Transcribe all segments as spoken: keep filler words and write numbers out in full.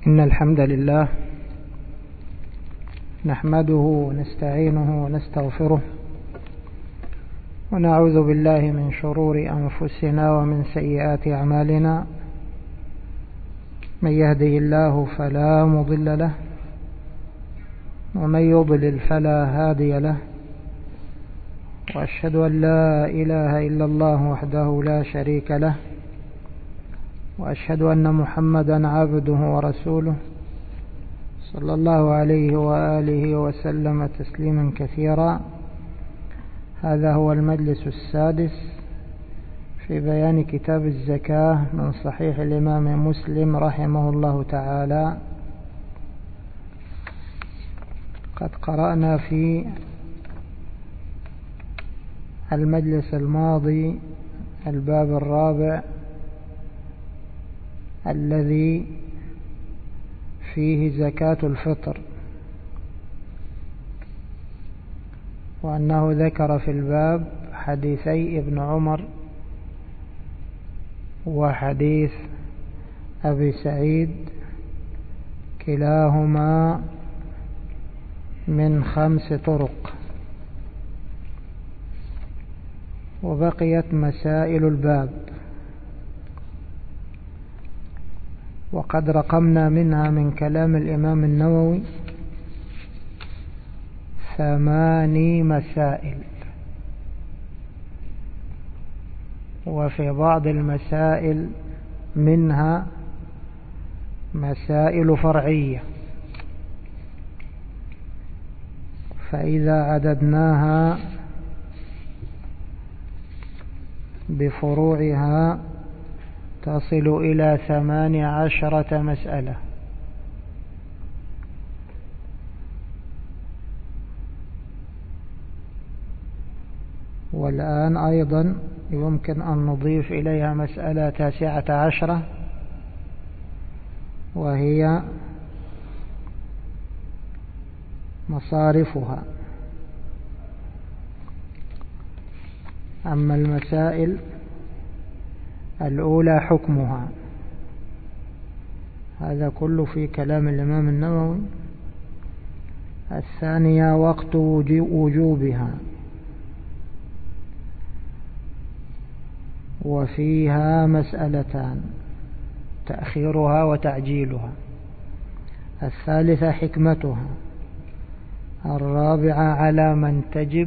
إن الحمد لله نحمده ونستعينه ونستغفره ونعوذ بالله من شرور أنفسنا ومن سيئات أعمالنا. من يهده الله فلا مضل له ومن يضلل فلا هادي له، وأشهد أن لا إله إلا الله وحده لا شريك له، وأشهد أن محمدا عبده ورسوله صلى الله عليه وآله وسلم تسليما كثيرا. هذا هو المجلس السادس في بيان كتاب الزكاة من صحيح الإمام مسلم رحمه الله تعالى. قد قرأنا في المجلس الماضي الباب الرابع الذي فيه زكاة الفطر، وأنه ذكر في الباب حديثي ابن عمر وحديث أبي سعيد كلاهما من خمس طرق، وبقيت مسائل الباب وقد رقمنا منها من كلام الإمام النووي ثماني مسائل، وفي بعض المسائل منها مسائل فرعية، فإذا عددناها بفروعها تصل إلى ثمان عشرة مسألة. والآن أيضا يمكن أن نضيف إليها مسألة تاسعة عشرة، وهي مصارفها. أما المسائل الأولى حكمها، هذا كله في كلام الإمام النووي. الثانية وقت وجوبها، وفيها مسألتان تأخيرها وتعجيلها. الثالثة حكمتها. الرابعة على من تجب،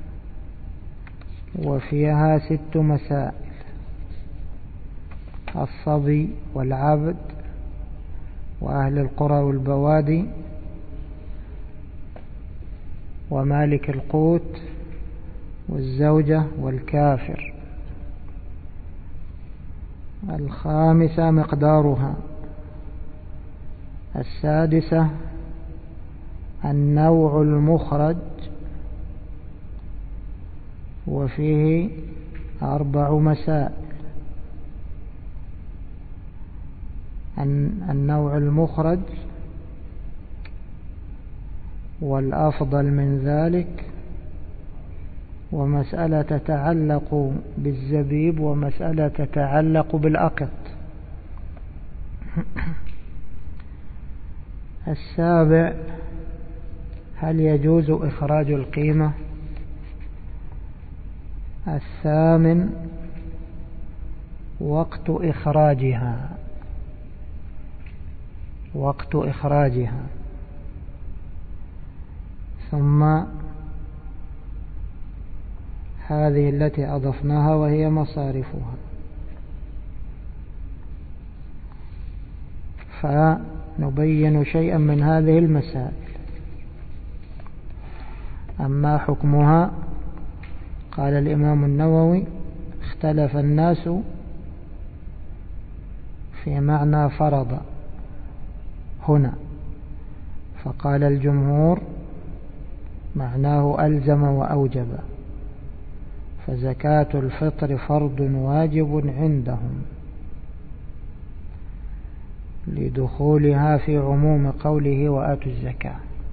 وفيها ست مسائل: الصبي والعبد وأهل القرى والبوادي ومالك القوت والزوجة والكافر. الخامسة مقدارها. السادسة النوع المخرج، وفيه أربع مسائل: النوع المخرج والأفضل من ذلك، ومسألة تتعلق بالزبيب، ومسألة تتعلق بالأقط. السابع هل يجوز إخراج القيمة. الثامن وقت إخراجها، وقت إخراجها. ثم هذه التي أضفناها وهي مصارفها. فنبين شيئا من هذه المسائل. أما حكمها، قال الإمام النووي: اختلف الناس في معنى فرض هنا، فقال الجمهور معناه ألزم وأوجب، فزكاة الفطر فرض واجب عندهم لدخولها في عموم قوله وآتوا الزكاة.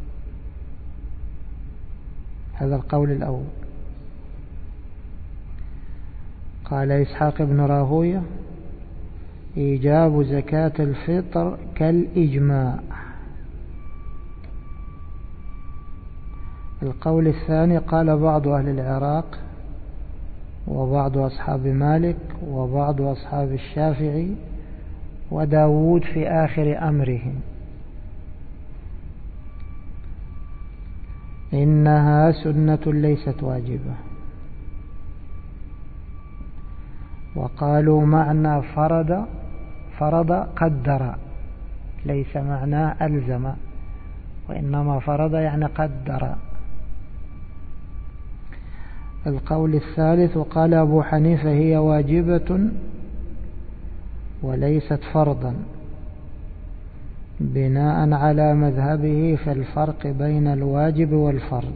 هذا القول الأول. قال إسحاق بن راهوية: إيجاب زكاة الفطر كالإجماع. القول الثاني قال بعض أهل العراق وبعض أصحاب مالك وبعض أصحاب الشافعي وداود في آخر أمرهم إنها سنة ليست واجبة. وقالوا معنى فرض فرض قدر، ليس معناه ألزم، وإنما فرض يعني قدر. القول الثالث وقال أبو حنيفة هي واجبة وليست فرضا بناء على مذهبه في الفرق بين الواجب والفرض.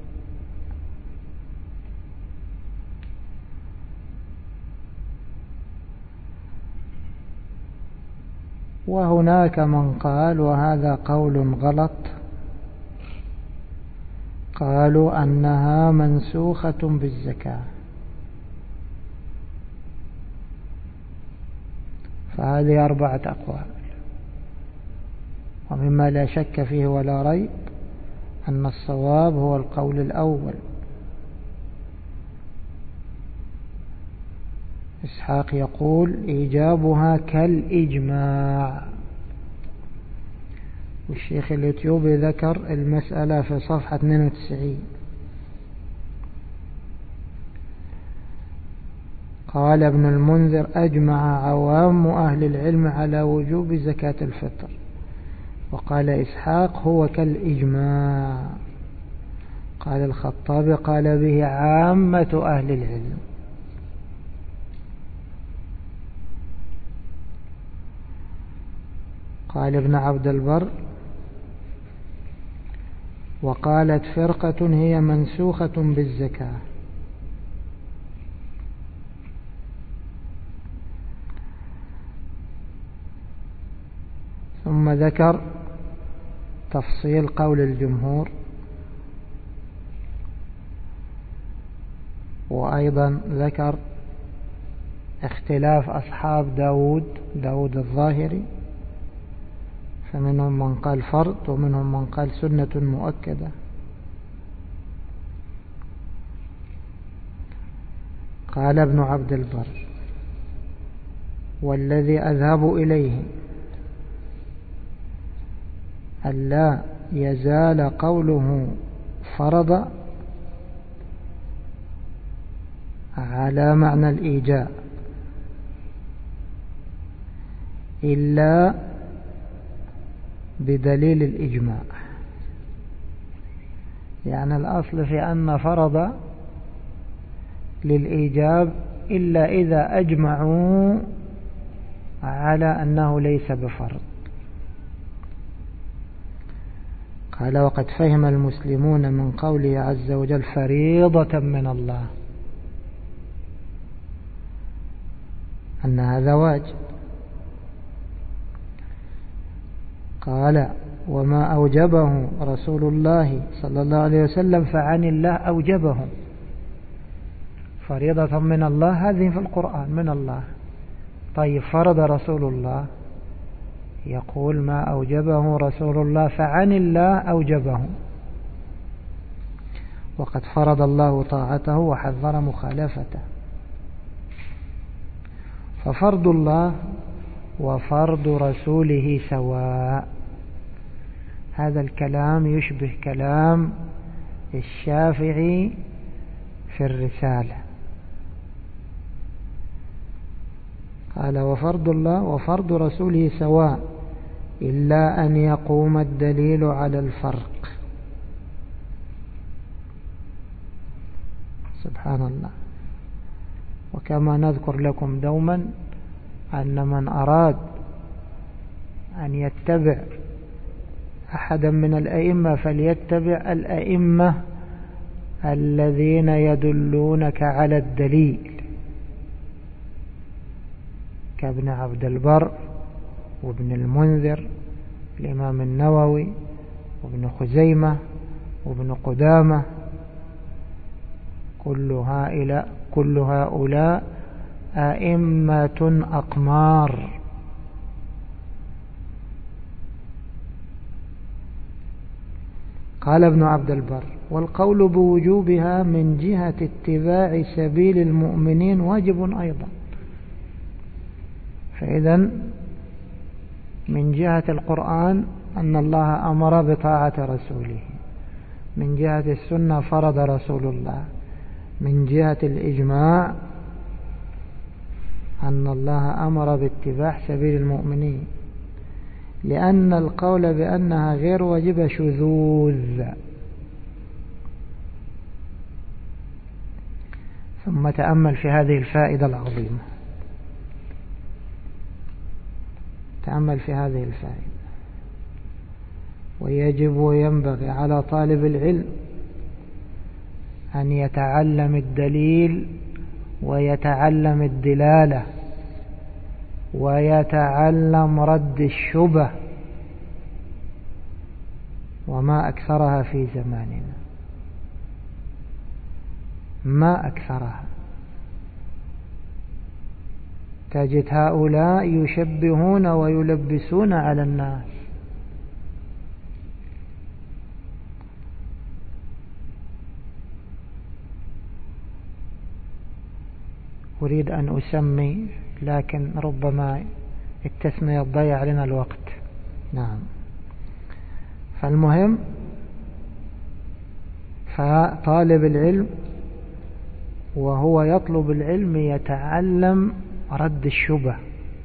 وهناك من قال وهذا قول غلط، قالوا أنها منسوخة بالزكاة. فهذه أربعة أقوال، ومما لا شك فيه ولا ريب أن الصواب هو القول الأول. إسحاق يقول إيجابها كالإجماع، والشيخ اليوتيوبي ذكر المسألة في صفحة اثنين وتسعين. قال ابن المنذر أجمع عوام أهل العلم على وجوب زكاة الفطر، وقال إسحاق هو كالإجماع. قال الخطابي قال به عامة أهل العلم. قال ابن عبد البر وقالت فرقة هي منسوخة بالزكاة. ثم ذكر تفصيل قول الجمهور، وأيضا ذكر اختلاف أصحاب داود داود الظاهري، فمنهم من قال فرض ومنهم من قال سنة مؤكدة. قال ابن عبد البر والذي أذهب إليه ألا يزال قوله فرض على معنى الإيجاب إلا بدليل الإجماع. يعني الأصل في أن فرض للإيجاب إلا إذا أجمعوا على أنه ليس بفرض. قال وقد فهم المسلمون من قوله عز وجل فريضة من الله أن هذا واجب. قال وما أوجبه رسول الله صلى الله عليه وسلم فعن الله أوجبه. فريضة من الله هذه في القرآن من الله. طيب فرض رسول الله، يقول ما أوجبه رسول الله فعن الله أوجبه، وقد فرض الله طاعته وحذر مخالفته. ففرض الله وفرض رسوله سواء. هذا الكلام يشبه كلام الشافعي في الرسالة. قال وفرض الله وفرض رسوله سواء إلا أن يقوم الدليل على الفرق. سبحان الله. وكما نذكر لكم دوما أن من أراد أن يتبع أحدا من الأئمة فليتبع الأئمة الذين يدلونك على الدليل، كابن عبد البر وابن المنذر الإمام النووي وابن خزيمة وابن قدامة. كل هؤلاء كل هؤلاء أئمة أقمار قال ابن عبد البر: والقول بوجوبها من جهة اتباع سبيل المؤمنين واجب أيضا. فإذا من جهة القرآن أن الله أمر بطاعة رسوله، من جهة السنة فرض رسول الله، من جهة الإجماع أن الله أمر باتباع سبيل المؤمنين، لأن القول بأنها غير واجبة شذوذ. ثم تأمل في هذه الفائدة العظيمة، تأمل في هذه الفائدة. ويجب وينبغي على طالب العلم أن يتعلم الدليل ويتعلم الدلالة ويتعلم رد الشبه، وما أكثرها في زماننا، ما أكثرها. تجد هؤلاء يشبهون ويلبسون على الناس. أريد أن أسمي، لكن ربما التسمية تضيع لنا الوقت. نعم. فالمهم، فطالب العلم وهو يطلب العلم يتعلم رد الشبه،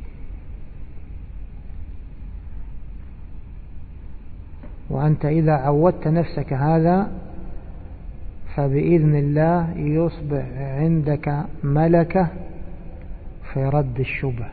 وأنت إذا عودت نفسك هذا فبإذن الله يصبح عندك ملكة في رد الشبه.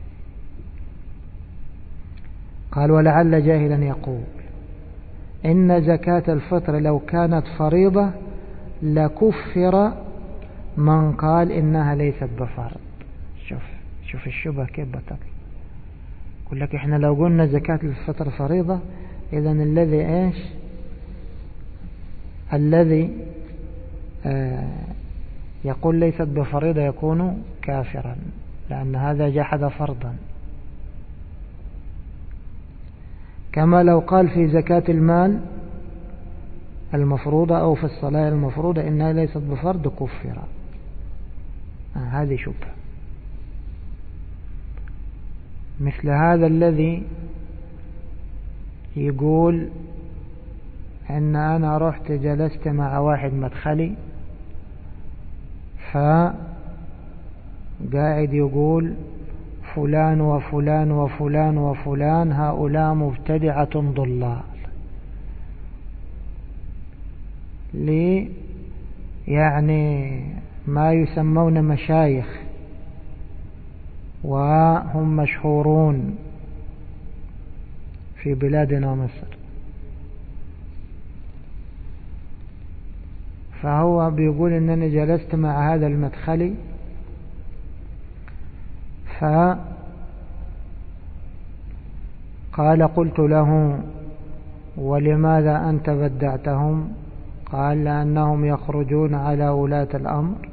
قال: ولعل جاهلا يقول إن زكاة الفطر لو كانت فريضة لكفر من قال إنها ليست بفرض. شوف شوف الشبه كيف بطل. يقول لك إحنا لو قلنا زكاة الفطر فريضة، إذن الذي إيش الذي آه يقول ليست بفريضة يكون كافرا، لأن هذا جحد فرضا. كما لو قال في زكاة المال المفروضة أو في الصلاة المفروضة إنها ليست بفرض كفر. آه هذه شبهة. مثل هذا الذي يقول أن أنا رحت جلست مع واحد مدخلي فقاعد يقول فلان وفلان وفلان وفلان هؤلاء مبتدعة ضلال، لي يعني ما يسمون مشايخ وهم مشهورون في بلادنا مصر. فهو بيقول إنني جلست مع هذا المدخلي فقال قلت له ولماذا أنت بدعتهم؟ قال لأنهم يخرجون على ولاة الأمر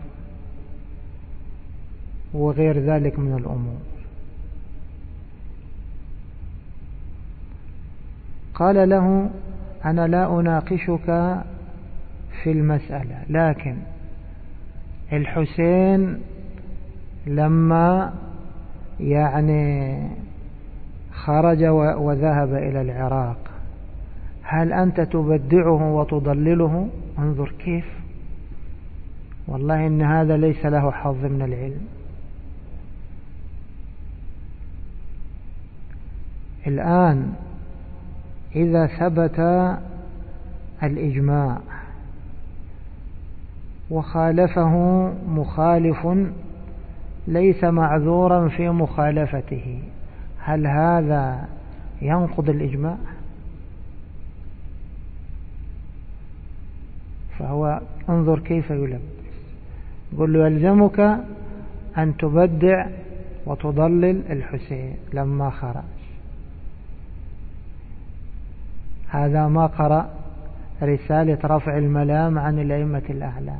وغير ذلك من الأمور. قال له أنا لا أناقشك في المسألة، لكن الحسين لما يعني خرج وذهب إلى العراق هل أنت تبدعه وتضلله؟ انظر كيف، والله إن هذا ليس له حظ من العلم. الآن إذا ثبت الإجماع وخالفه مخالف ليس معذورا في مخالفته، هل هذا ينقض الإجماع؟ فهو انظر كيف يلبس. يقول له يلزمك أن تبدع وتضلل الحسين لما خرج. هذا ما قرأ رسالة رفع الملام عن الأئمة الأعلام.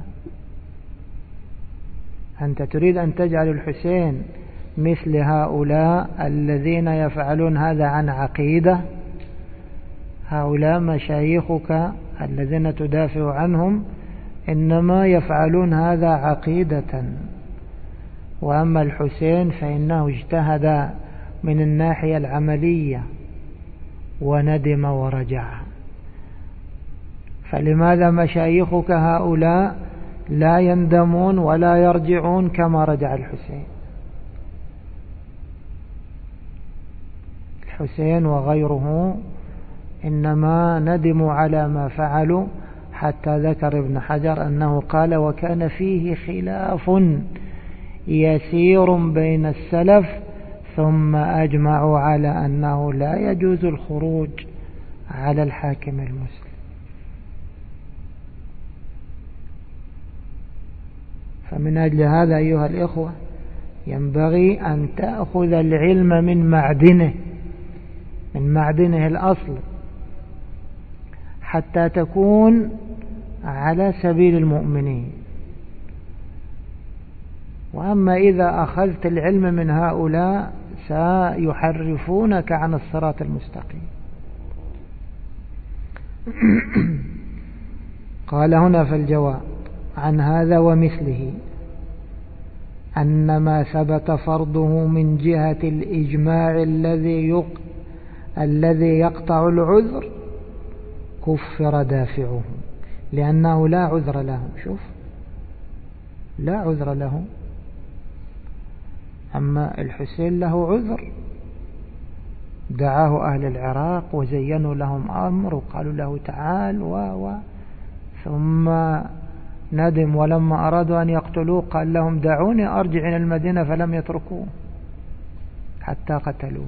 أنت تريد أن تجعل الحسين مثل هؤلاء الذين يفعلون هذا عن عقيدة؟ هؤلاء مشايخك الذين تدافع عنهم إنما يفعلون هذا عقيدة، وأما الحسين فإنه اجتهد من الناحية العملية وندم ورجع. فلماذا مشايخك هؤلاء لا يندمون ولا يرجعون كما رجع الحسين؟ الحسين وغيره إنما ندموا على ما فعلوا، حتى ذكر ابن حجر أنه قال: وكان فيه خلاف يسير بين السلف ثم أجمعوا على أنه لا يجوز الخروج على الحاكم المسلم. فمن أجل هذا أيها الإخوة ينبغي أن تأخذ العلم من معدنه من معدنه الأصل، حتى تكون على سبيل المؤمنين. وأما إذا أخذت العلم من هؤلاء سيحرفونك عن الصراط المستقيم. قال هنا في الجواب عن هذا ومثله أن ما ثبت فرضه من جهة الإجماع الذي يق... الذي يقطع العذر كفر دافعه، لأنه لا عذر له. شوف، لا عذر له. أما الحسين له عذر، دعاه أهل العراق وزينوا لهم أمر وقالوا له تعال و و ثم ندم، ولما أرادوا أن يقتلوه قال لهم دعوني أرجع إلى المدينة، فلم يتركوه حتى قتلوه.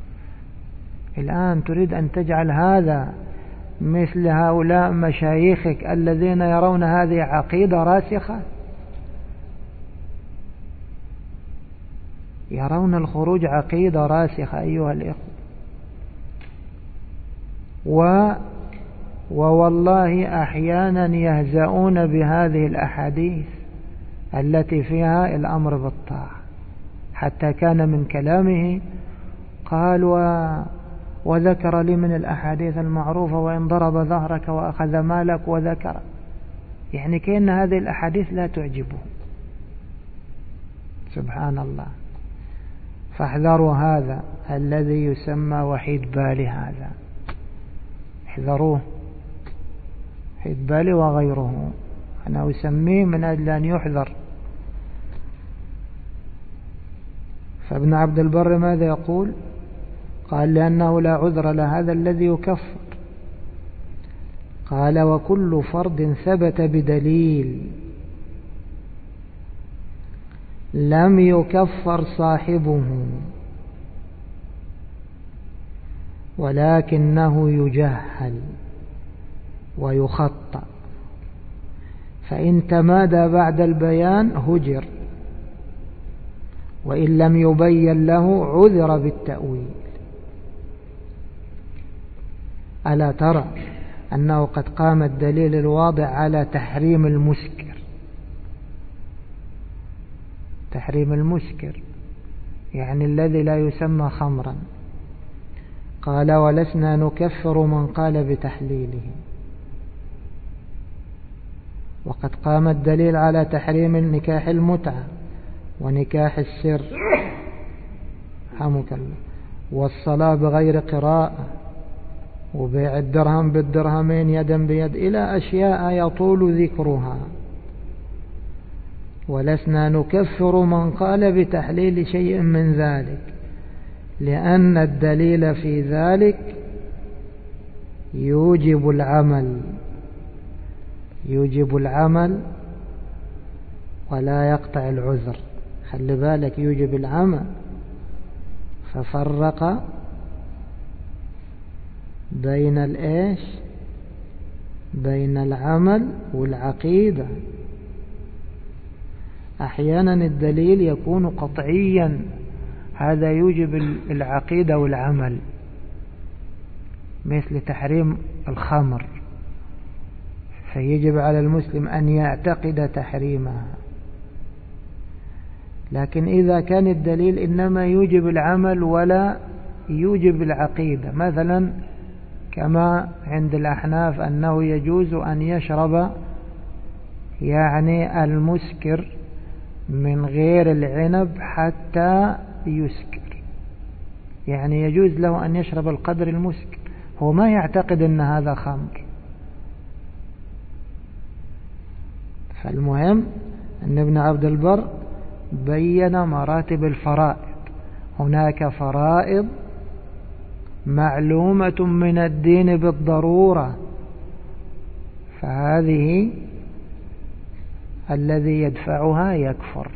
الآن تريد أن تجعل هذا مثل هؤلاء مشايخك الذين يرون هذه عقيدة راسخة، يرون الخروج عقيدة راسخة أيها الإخوة. و ووالله أحيانا يهزؤون بهذه الأحاديث التي فيها الأمر بالطاعة، حتى كان من كلامه قال و وذكر لي من الأحاديث المعروفة وإن ضرب ظهرك وأخذ مالك وذكر، يعني كأن هذه الأحاديث لا تعجبه. سبحان الله. فاحذروا هذا الذي يسمى وحيد بالي، هذا احذروه، وحيد بالي وغيره، أنا أسميه من أجل أن يحذر. فابن عبد البر ماذا يقول؟ قال لأنه لا عذر لهذا الذي يكفر. قال وكل فرض ثبت بدليل لم يكفر صاحبه ولكنه يجهل ويخطأ، فإن تمادى بعد البيان هجر، وإن لم يبين له عذر بالتأويل. ألا ترى أنه قد قام الدليل الواضح على تحريم المسكر، تحريم المسكر يعني الذي لا يسمى خمرا. قال ولسنا نكفر من قال بتحليله. وقد قام الدليل على تحريم النكاح المتعة ونكاح السر حمك الله، والصلاة بغير قراءة، وبيع الدرهم بالدرهمين يدا بيد، إلى أشياء يطول ذكرها. ولسنا نكفر من قال بتحليل شيء من ذلك، لأن الدليل في ذلك يوجب العمل يوجب العمل ولا يقطع العذر. خلي بالك، يوجب العمل. ففرق بين الإيش؟ بين العمل والعقيدة. أحيانا الدليل يكون قطعيا، هذا يوجب العقيدة والعمل، مثل تحريم الخمر، فيجب على المسلم أن يعتقد تحريمها. لكن إذا كان الدليل إنما يوجب العمل ولا يوجب العقيدة، مثلا كما عند الأحناف أنه يجوز أن يشرب يعني المسكر من غير العنب حتى يسكر، يعني يجوز له أن يشرب القدر المسكر، هو ما يعتقد أن هذا خمر. فالمهم أن ابن عبد البر بين مراتب الفرائض، هناك فرائض معلومة من الدين بالضرورة، فهذه الذي يدفعها يكفر،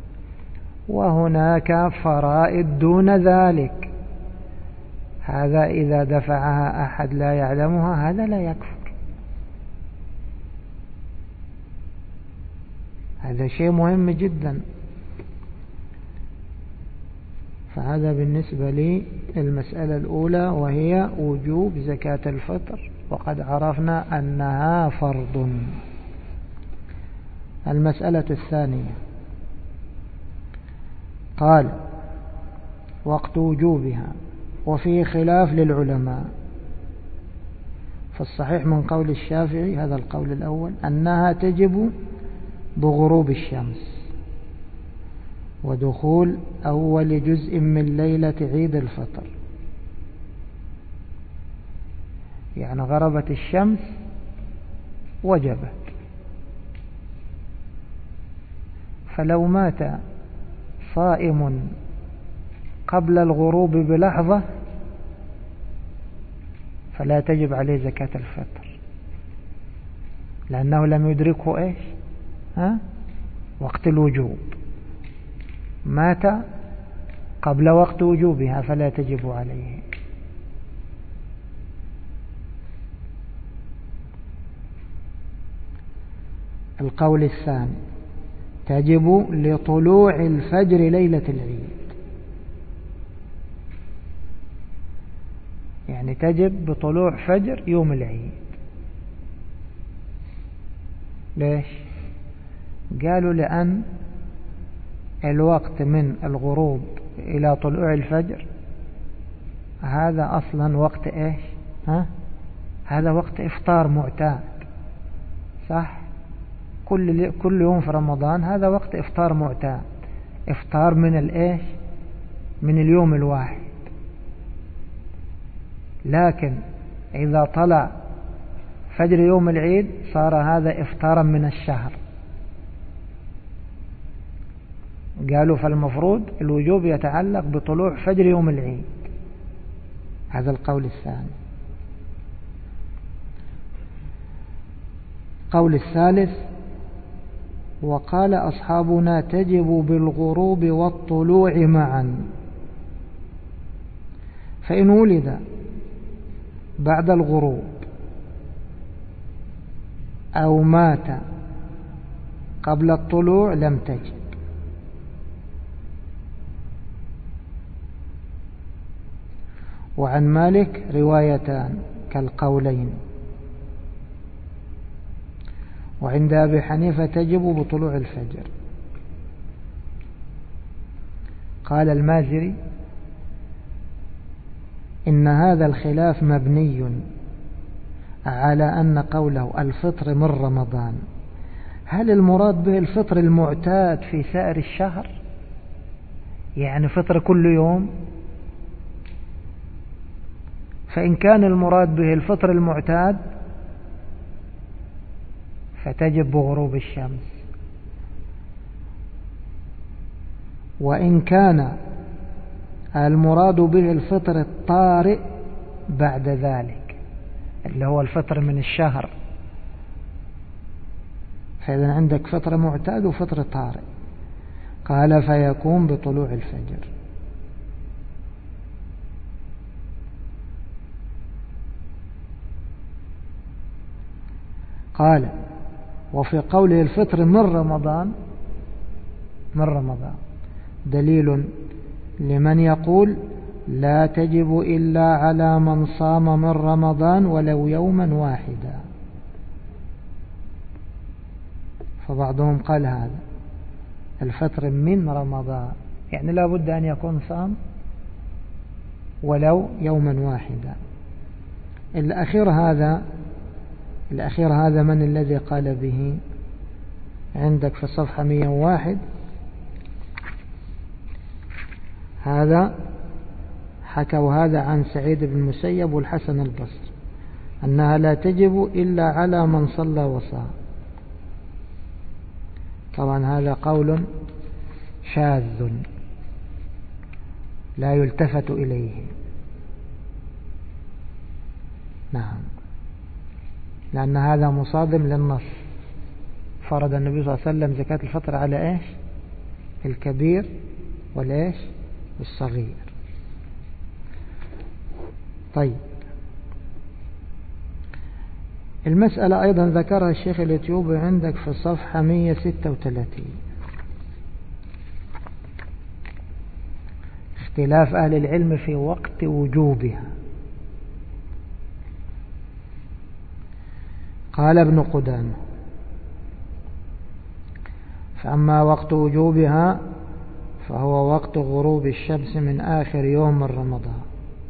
وهناك فرائض دون ذلك، هذا إذا دفعها أحد لا يعلمها هذا لا يكفر. هذا شيء مهم جدا. فهذا بالنسبة لي المسألة الأولى، وهي وجوب زكاة الفطر، وقد عرفنا أنها فرض. المسألة الثانية قال وقت وجوبها وفيه خلاف للعلماء، فالصحيح من قول الشافعي هذا القول الأول أنها تجب بغروب الشمس ودخول أول جزء من ليلة عيد الفطر، يعني غربت الشمس وجبت. فلو مات صائم قبل الغروب بلحظة فلا تجب عليه زكاة الفطر، لأنه لم يدركه إيش ها؟ وقت الوجوب، مات قبل وقت وجوبها فلا تجب عليه. القول الثاني تجب لطلوع الفجر ليلة العيد، يعني تجب بطلوع فجر يوم العيد. ليش؟ قالوا لأن الوقت من الغروب إلى طلوع الفجر هذا أصلا وقت إيش ها؟ هذا وقت إفطار معتاد، صح؟ كل كل يوم في رمضان هذا وقت إفطار معتاد، إفطار من الإيش من اليوم الواحد. لكن إذا طلع فجر يوم العيد صار هذا إفطارا من الشهر. قالوا فالمفروض الوجوب يتعلق بطلوع فجر يوم العيد. هذا القول الثاني. قول الثالث وقال أصحابنا تجب بالغروب والطلوع معا، فإن ولد بعد الغروب أو مات قبل الطلوع لم تجب. وعن مالك روايتان كالقولين، وعند أبي حنيفة تجب بطلوع الفجر. قال المازري إن هذا الخلاف مبني على أن قوله الفطر من رمضان هل المراد به الفطر المعتاد في سائر الشهر، يعني فطر كل يوم؟ فإن كان المراد به الفطر المعتاد فتجب بغروب الشمس، وإن كان المراد به الفطر الطارئ بعد ذلك اللي هو الفطر من الشهر، فإذا عندك فطر معتاد وفطر طارئ. قال فيكون بطلوع الفجر. قال وفي قوله الفطر من رمضان من رمضان دليل لمن يقول لا تجب إلا على من صام من رمضان ولو يوما واحدا. فبعضهم قال هذا الفطر من رمضان يعني لا بد أن يكون صام ولو يوما واحدا. الأخير هذا الأخير هذا من الذي قال به؟ عندك في الصفحة مئة وواحد. هذا حكوا هذا عن سعيد بن المسيب والحسن البصري أنها لا تجب إلا على من صلى وصام. طبعا هذا قول شاذ لا يلتفت إليه. نعم، لأن هذا مصادم للنص. فرض النبي صلى الله عليه وسلم زكاة الفطر على إيش؟ الكبير والإيش؟ والصغير. طيب، المسألة أيضا ذكرها الشيخ الإثيوبي عندك في الصفحة مئة وستة وثلاثين. اختلاف أهل العلم في وقت وجوبها. قال ابن قدامة: فأما وقت وجوبها فهو وقت غروب الشمس من آخر يوم من رمضان،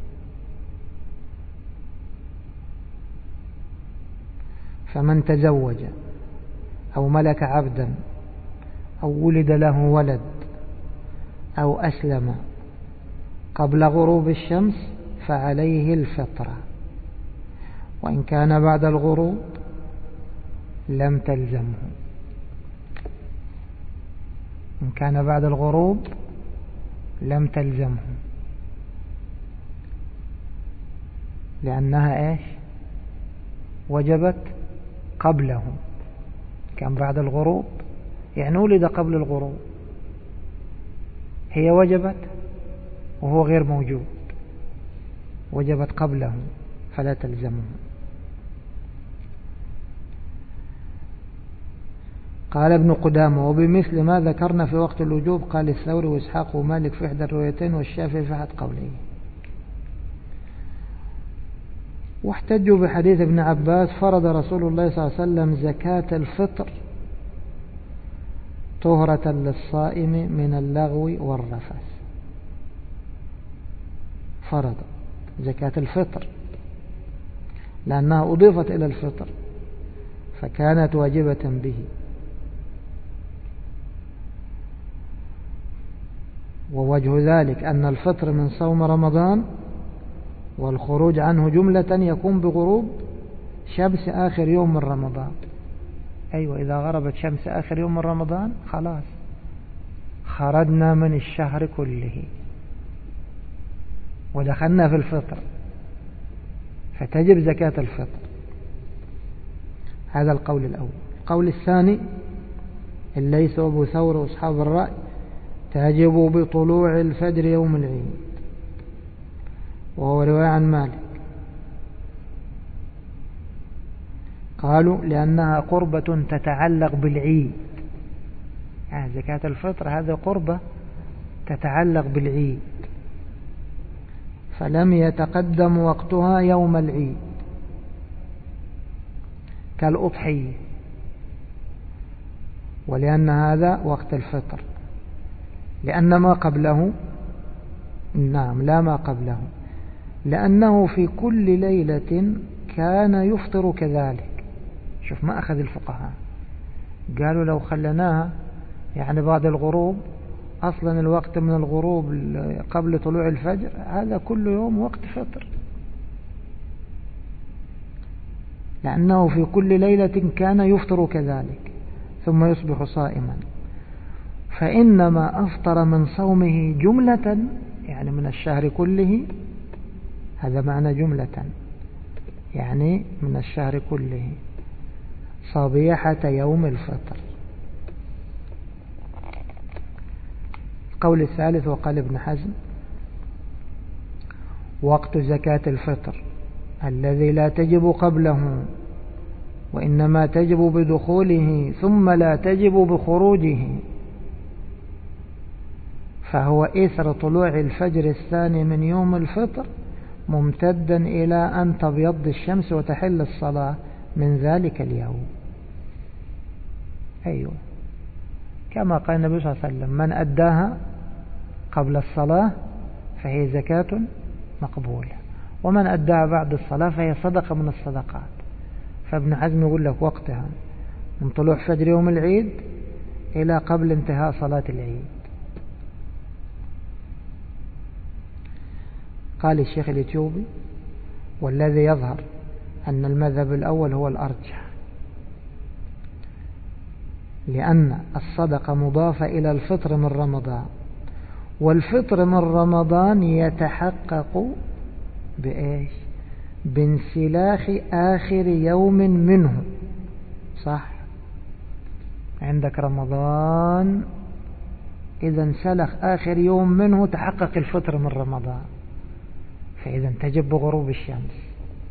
فمن تزوج أو ملك عبدا أو ولد له ولد أو أسلم قبل غروب الشمس فعليه الفطرة، وإن كان بعد الغروب لم تلزمه. إن كان بعد الغروب لم تلزمه، لأنها إيش؟ وجبت قبله. كان بعد الغروب يعني ولد قبل الغروب، هي وجبت وهو غير موجود، وجبت قبله فلا تلزمه. قال ابن قدامة: وبمثل ما ذكرنا في وقت الوجوب قال الثوري وإسحاق ومالك في إحدى الروايتين والشافعي في أحد قوليه. واحتجوا بحديث ابن عباس: فرض رسول الله صلى الله عليه وسلم زكاة الفطر طهرة للصائم من اللغو والرفث. فرض زكاة الفطر لأنها أضيفت إلى الفطر فكانت واجبة به. ووجه ذلك أن الفطر من صوم رمضان والخروج عنه جملة يكون بغروب شمس آخر يوم من رمضان. أيوة، إذا غربت شمس آخر يوم من رمضان خلاص خرجنا من الشهر كله ودخلنا في الفطر، فتجب زكاة الفطر. هذا القول الأول. القول الثاني الليث وابو ثور وأصحاب الرأي: تجب بطلوع الفجر يوم العيد، وهو رواية عن مالك. قالوا لأنها قربة تتعلق بالعيد، يعني زكاة الفطر هذا قربة تتعلق بالعيد، فلم يتقدم وقتها يوم العيد كالأضحية، ولأن هذا وقت الفطر، لأن ما قبله نعم لا ما قبله لأنه في كل ليلة كان يفطر كذلك. شوف ما أخذ الفقهاء، قالوا لو خلناها يعني بعد الغروب، أصلا الوقت من الغروب قبل طلوع الفجر هذا كل يوم وقت فطر، لأنه في كل ليلة كان يفطر كذلك ثم يصبح صائما، فإنما أفطر من صومه جملة يعني من الشهر كله. هذا معنى جملة، يعني من الشهر كله صبيحة يوم الفطر. القول الثالث وقال ابن حزم: وقت زكاة الفطر الذي لا تجب قبله وإنما تجب بدخوله ثم لا تجب بخروجه، فهو إثر طلوع الفجر الثاني من يوم الفطر ممتدا إلى أن تبيض الشمس وتحل الصلاة من ذلك اليوم. أيوه، كما قال النبي صلى الله عليه وسلم: من أداها قبل الصلاة فهي زكاة مقبولة، ومن أداها بعد الصلاة فهي صدقة من الصدقات. فابن حزم يقول لك وقتها من طلوع فجر يوم العيد إلى قبل انتهاء صلاة العيد. قال الشيخ الإثيوبي: والذي يظهر أن المذهب الأول هو الأرجح، لأن الصدقة مضافة إلى الفطر من رمضان، والفطر من رمضان يتحقق بإيش؟ بانسلاخ آخر يوم منه. صح؟ عندك رمضان إذا انسلخ آخر يوم منه تحقق الفطر من رمضان، فإذا تجب بغروب الشمس،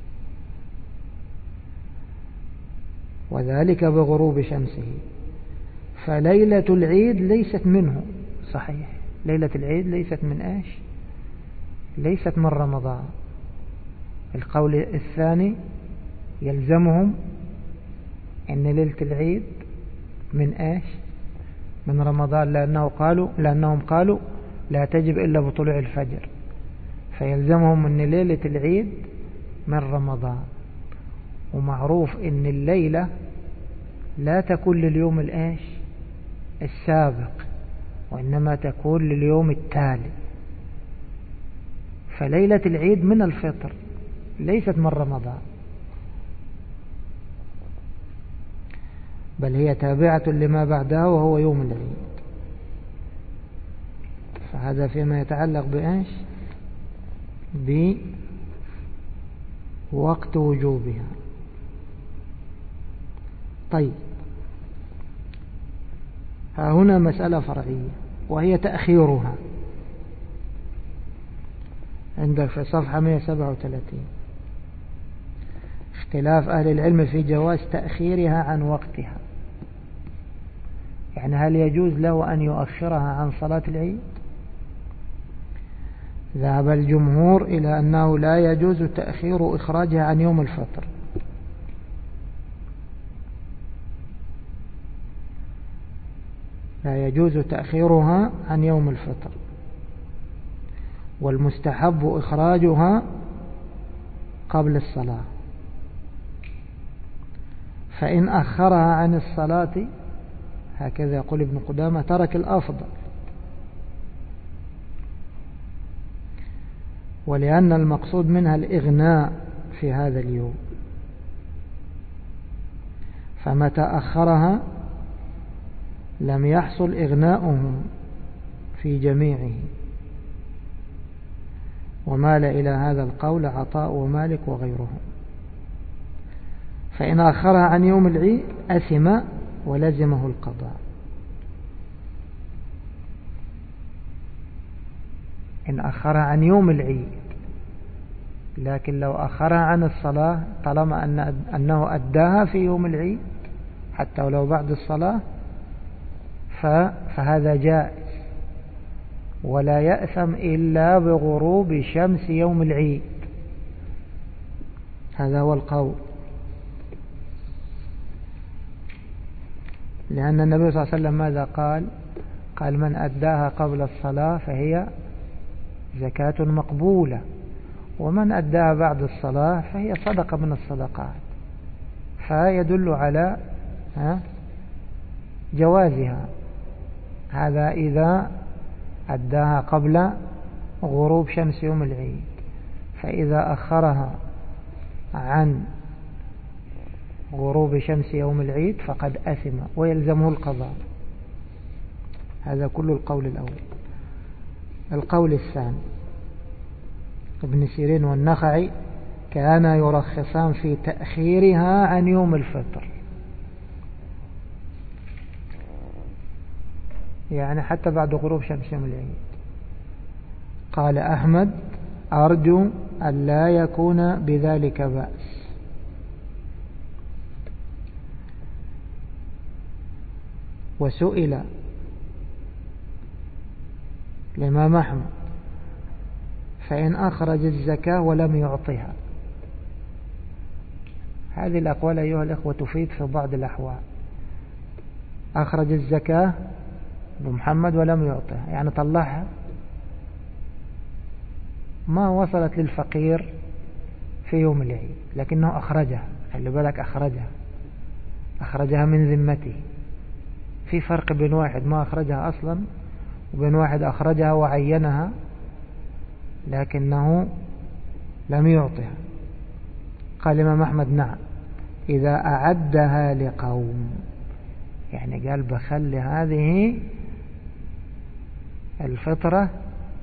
وذلك بغروب شمسه. فليلة العيد ليست منه. صحيح، ليلة العيد ليست من إيش؟ ليست من رمضان. القول الثاني يلزمهم أن ليلة العيد من إيش؟ من رمضان، لأنه قالوا لأنهم قالوا لا تجب إلا بطلوع الفجر، فيلزمهم أن ليلة العيد من رمضان. ومعروف أن الليلة لا تكون لليوم الإيش؟ السابق، وإنما تكون لليوم التالي. فليلة العيد من الفطر ليست من رمضان، بل هي تابعة لما بعدها وهو يوم العيد. فهذا فيما يتعلق بإيش؟ بوقت وجوبها. طيب، ها هنا مسألة فرعية وهي تأخيرها. عندك في صفحة مئة وسبعة وثلاثين اختلاف أهل العلم في جواز تأخيرها عن وقتها، يعني هل يجوز له أن يؤخرها عن صلاة العيد؟ ذهب الجمهور إلى أنه لا يجوز تأخير إخراجها عن يوم الفطر، لا يجوز تأخيرها عن يوم الفطر، والمستحب إخراجها قبل الصلاة. فإن أخرها عن الصلاة، هكذا يقول ابن قدامة، ترك الأفضل، ولأن المقصود منها الإغناء في هذا اليوم، فمتى أخرها لم يحصل إغناؤه في جميعه. ومال إلى هذا القول عطاء ومالك وغيرهم. فإن أخرها عن يوم العيد أثم ولزمه القضاء. إن أخرها عن يوم العيد، لكن لو أخرها عن الصلاة طالما أن أنه أداها في يوم العيد حتى ولو بعد الصلاة فهذا جائز، ولا يأثم إلا بغروب شمس يوم العيد. هذا هو القول، لأن النبي صلى الله عليه وسلم ماذا قال؟ قال: من أداها قبل الصلاة فهي زكاة مقبولة، ومن أداها بعد الصلاة فهي صدقة من الصدقات. فيدل على جوازها. هذا إذا أداها قبل غروب شمس يوم العيد. فإذا أخرها عن غروب شمس يوم العيد فقد أثم ويلزمه القضاء. هذا كل القول الأول. القول الثاني، ابن سيرين والنخعي كانا يرخصان في تأخيرها عن يوم الفطر، يعني حتى بعد غروب شمس يوم العيد. قال أحمد: أرجو أن لا يكون بذلك بأس. وسئل الإمام أحمد: فإن أخرج الزكاة ولم يعطيها؟ هذه الأقوال أيها الأخوة تفيد في بعض الأحوال. أخرج الزكاة بمحمد ولم يعطيها، يعني طلعها ما وصلت للفقير في يوم العيد، لكنه أخرجها، خلي بالك أخرجها أخرجها من ذمته. في فرق بين واحد ما أخرجها أصلا وبين واحد أخرجها وعينها لكنه لم يعطها. قال الإمام أحمد نعم إذا أعدها لقوم، يعني قال بخلي هذه الفطرة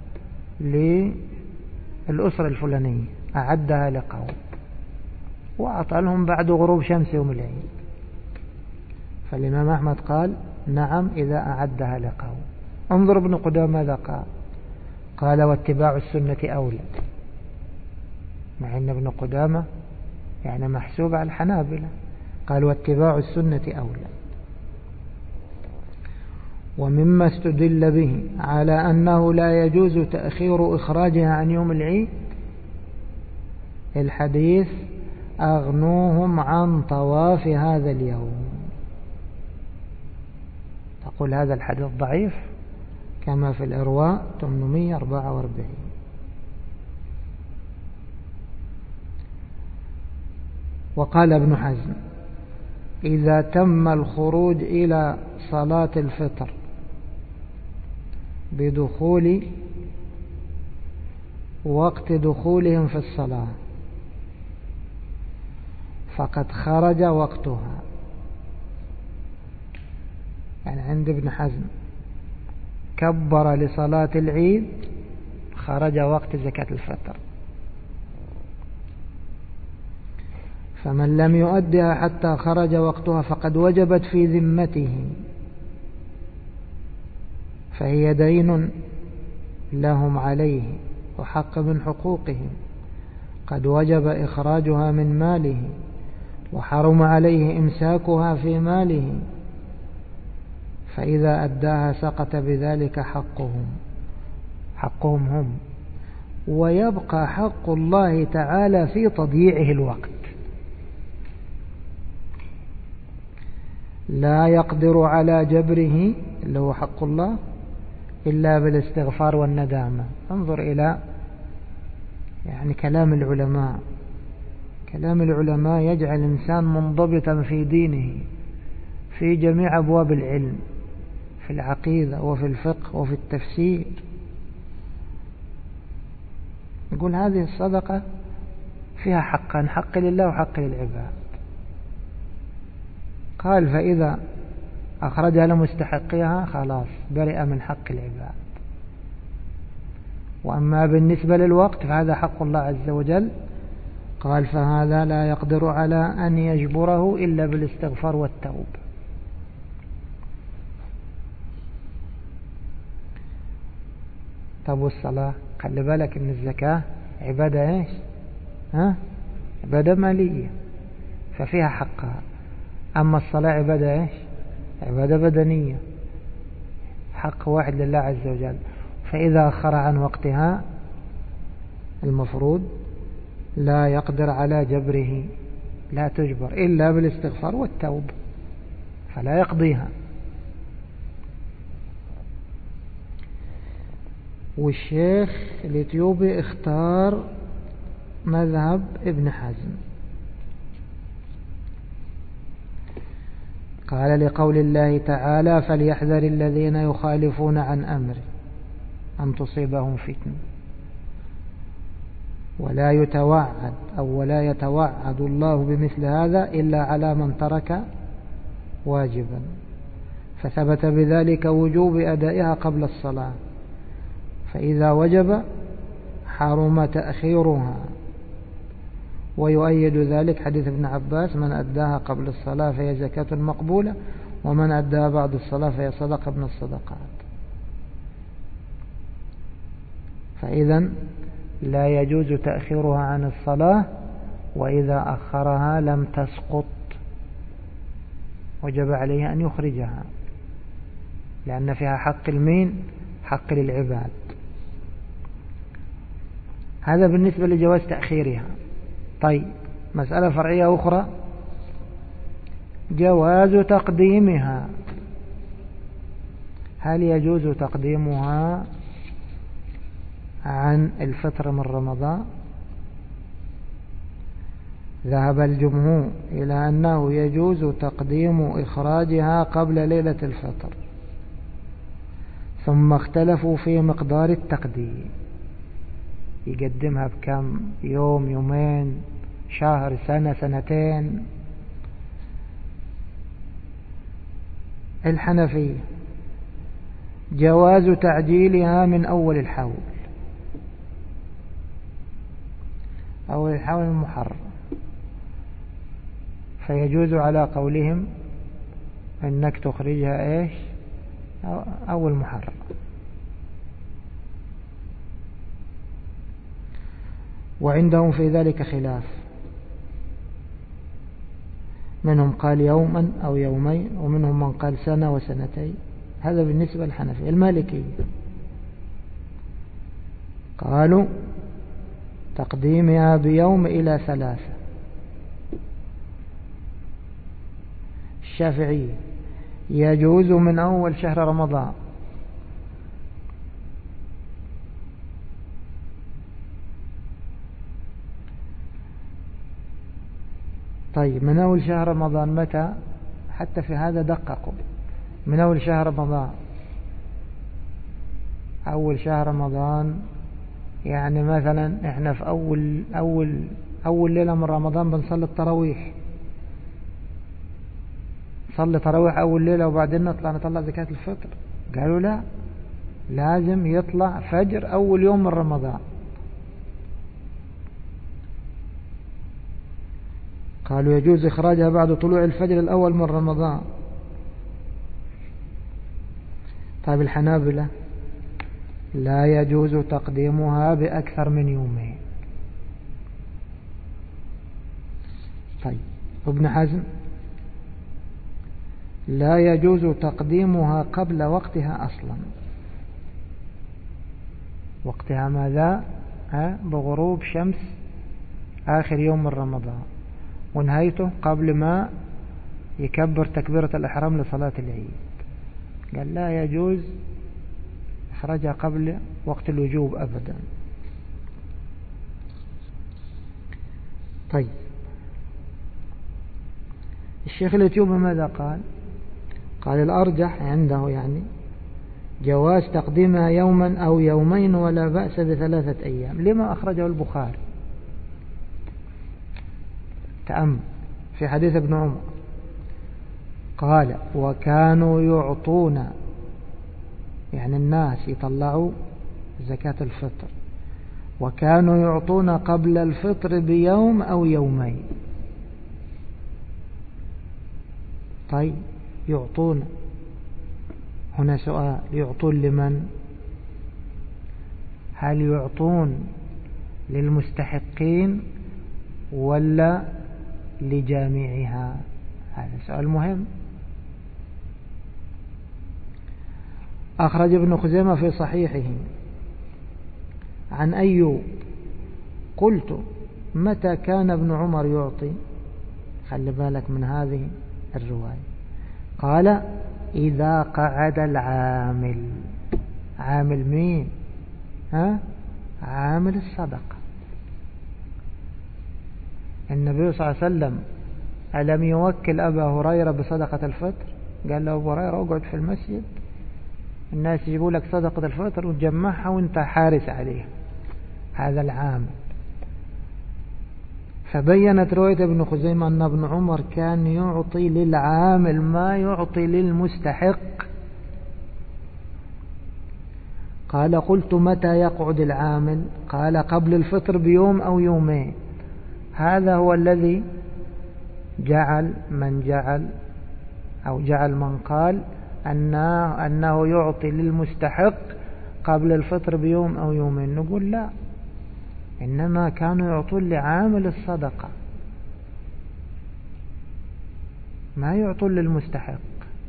للأسرة الفلانية، أعدها لقوم وأعطى لهم بعد غروب شمس يوم العيد. فالإمام أحمد قال نعم إذا أعدها لقوم. انظر ابن قدامة ماذا قال، قال واتباع السنة أولى، مع أن ابن قدامة يعني محسوب على الحنابلة، قال واتباع السنة أولى. ومما استدل به على أنه لا يجوز تأخير إخراجها عن يوم العيد الحديث أغنوهم عن طواف هذا اليوم. تقول هذا الحديث ضعيف كما في الإرواء ثمانمائة وأربعة وأربعين. وقال ابن حزم إذا تم الخروج إلى صلاة الفطر بدخول وقت دخولهم في الصلاة فقد خرج وقتها. يعني عند ابن حزم كبر لصلاة العيد خرج وقت زكاة الفطر، فمن لم يؤدها حتى خرج وقتها فقد وجبت في ذمته، فهي دين لهم عليه وحق من حقوقهم، قد وجب إخراجها من ماله وحرم عليه إمساكها في ماله، فإذا أداها سقط بذلك حقهم حقهم هم، ويبقى حق الله تعالى في تضييعه الوقت. لا يقدر على جبره اللي هو حق الله إلا بالاستغفار والندامة. انظر إلى يعني كلام العلماء، كلام العلماء يجعل الإنسان منضبطا في دينه في جميع أبواب العلم، في العقيدة وفي الفقه وفي التفسير. يقول هذه الصدقة فيها حقا، حق لله وحق للعباد. قال فإذا أخرجها لمستحقها خلاص برئ من حق العباد. وأما بالنسبة للوقت فهذا حق الله عز وجل، قال فهذا لا يقدر على أن يجبره إلا بالاستغفار والتوبة. طب والصلاة؟ خلي بالك ان الزكاة عبادة ايش؟ ها؟ عبادة مالية ففيها حقها. اما الصلاة عبادة ايش؟ عبادة بدنية، حق واحد لله عز وجل. فإذا أخر عن وقتها المفروض لا يقدر على جبره، لا تجبر إلا بالاستغفار والتوبة، فلا يقضيها. والشيخ الإثيوبي اختار مذهب ابن حزم، قال لقول الله تعالى فليحذر الذين يخالفون عن أمره أن تصيبهم فتنة، ولا يتوعد أو ولا يتوعد الله بمثل هذا إلا على من ترك واجبا، فثبت بذلك وجوب أدائها قبل الصلاة، فإذا وجب حرم تأخيرها. ويؤيد ذلك حديث ابن عباس من أداها قبل الصلاة فهي زكاة مقبولة، ومن أداها بعد الصلاة فهي صدقة من الصدقات. فإذا لا يجوز تأخيرها عن الصلاة، وإذا أخرها لم تسقط، وجب عليه أن يخرجها لأن فيها حق المين؟ حق للعباد. هذا بالنسبة لجواز تأخيرها. طيب مسألة فرعية أخرى، جواز تقديمها. هل يجوز تقديمها عن الفطر من رمضان؟ ذهب الجمهور إلى أنه يجوز تقديم إخراجها قبل ليلة الفطر، ثم اختلفوا في مقدار التقديم، يقدمها بكم يوم، يومين، شهر، سنة، سنتين. الحنفية جواز تعجيلها من أول الحول، أول الحول المحرم، فيجوز على قولهم أنك تخرجها إيش أول محرم. وعندهم في ذلك خلاف، منهم قال يوما أو يومين، ومنهم من قال سنة وسنتين. هذا بالنسبة للحنفية. المالكية قالوا تقديمها بيوم إلى ثلاثة. الشافعية يجوز من أول شهر رمضان. طيب من أول شهر رمضان متى؟ حتى في هذا دققوا. من أول شهر رمضان، أول شهر رمضان يعني مثلا احنا في أول أول أول ليلة من رمضان بنصلي التراويح، صلي تراويح أول ليلة وبعدين نطلع نطلع زكاة الفطر. قالوا لا، لازم يطلع فجر أول يوم من رمضان. قالوا يجوز إخراجها بعد طلوع الفجر الأول من رمضان. طيب الحنابلة لا يجوز تقديمها بأكثر من يومين. طيب ابن حزم لا يجوز تقديمها قبل وقتها أصلا. وقتها ماذا؟ ها؟ بغروب شمس آخر يوم من رمضان، ونهايته قبل ما يكبر تكبيرة الإحرام لصلاة العيد. قال لا يجوز إخراجها قبل وقت الوجوب أبدا. طيب الشيخ الإثيوبي ماذا قال؟ قال الأرجح عنده يعني جواز تقديمها يوما أو يومين ولا بأس بثلاثة أيام. لما أخرجه البخاري؟ تأمل في حديث ابن عمر، قال وكانوا يعطون، يعني الناس يطلعوا زكاة الفطر، وكانوا يعطون قبل الفطر بيوم أو يومين. طيب يعطون، هنا سؤال، يعطون لمن؟ هل يعطون للمستحقين ولا لجامعها؟ هذا سؤال مهم. أخرج ابن خزيمة في صحيحه عن أيوب قلت متى كان ابن عمر يعطي؟ خلي بالك من هذه الرواية. قال إذا قعد العامل. عامل مين؟ ها؟ عامل الصدقة. النبي صلى الله عليه وسلم ألم يوكل أبا هريرة بصدقة الفطر؟ قال له أبو هريرة اقعد في المسجد، الناس يجيبوا لك صدقة الفطر وتجمعها وانت حارس عليها. هذا العامل. فبينت رواية ابن خزيمة أن ابن عمر كان يعطي للعامل ما يعطي للمستحق. قال قلت متى يقعد العامل؟ قال قبل الفطر بيوم أو يومين. هذا هو الذي جعل من جعل أو جعل من قال أنه, أنه يعطي للمستحق قبل الفطر بيوم أو يومين. نقول لا، إنما كانوا يعطون لعامل الصدقة، ما يعطون للمستحق.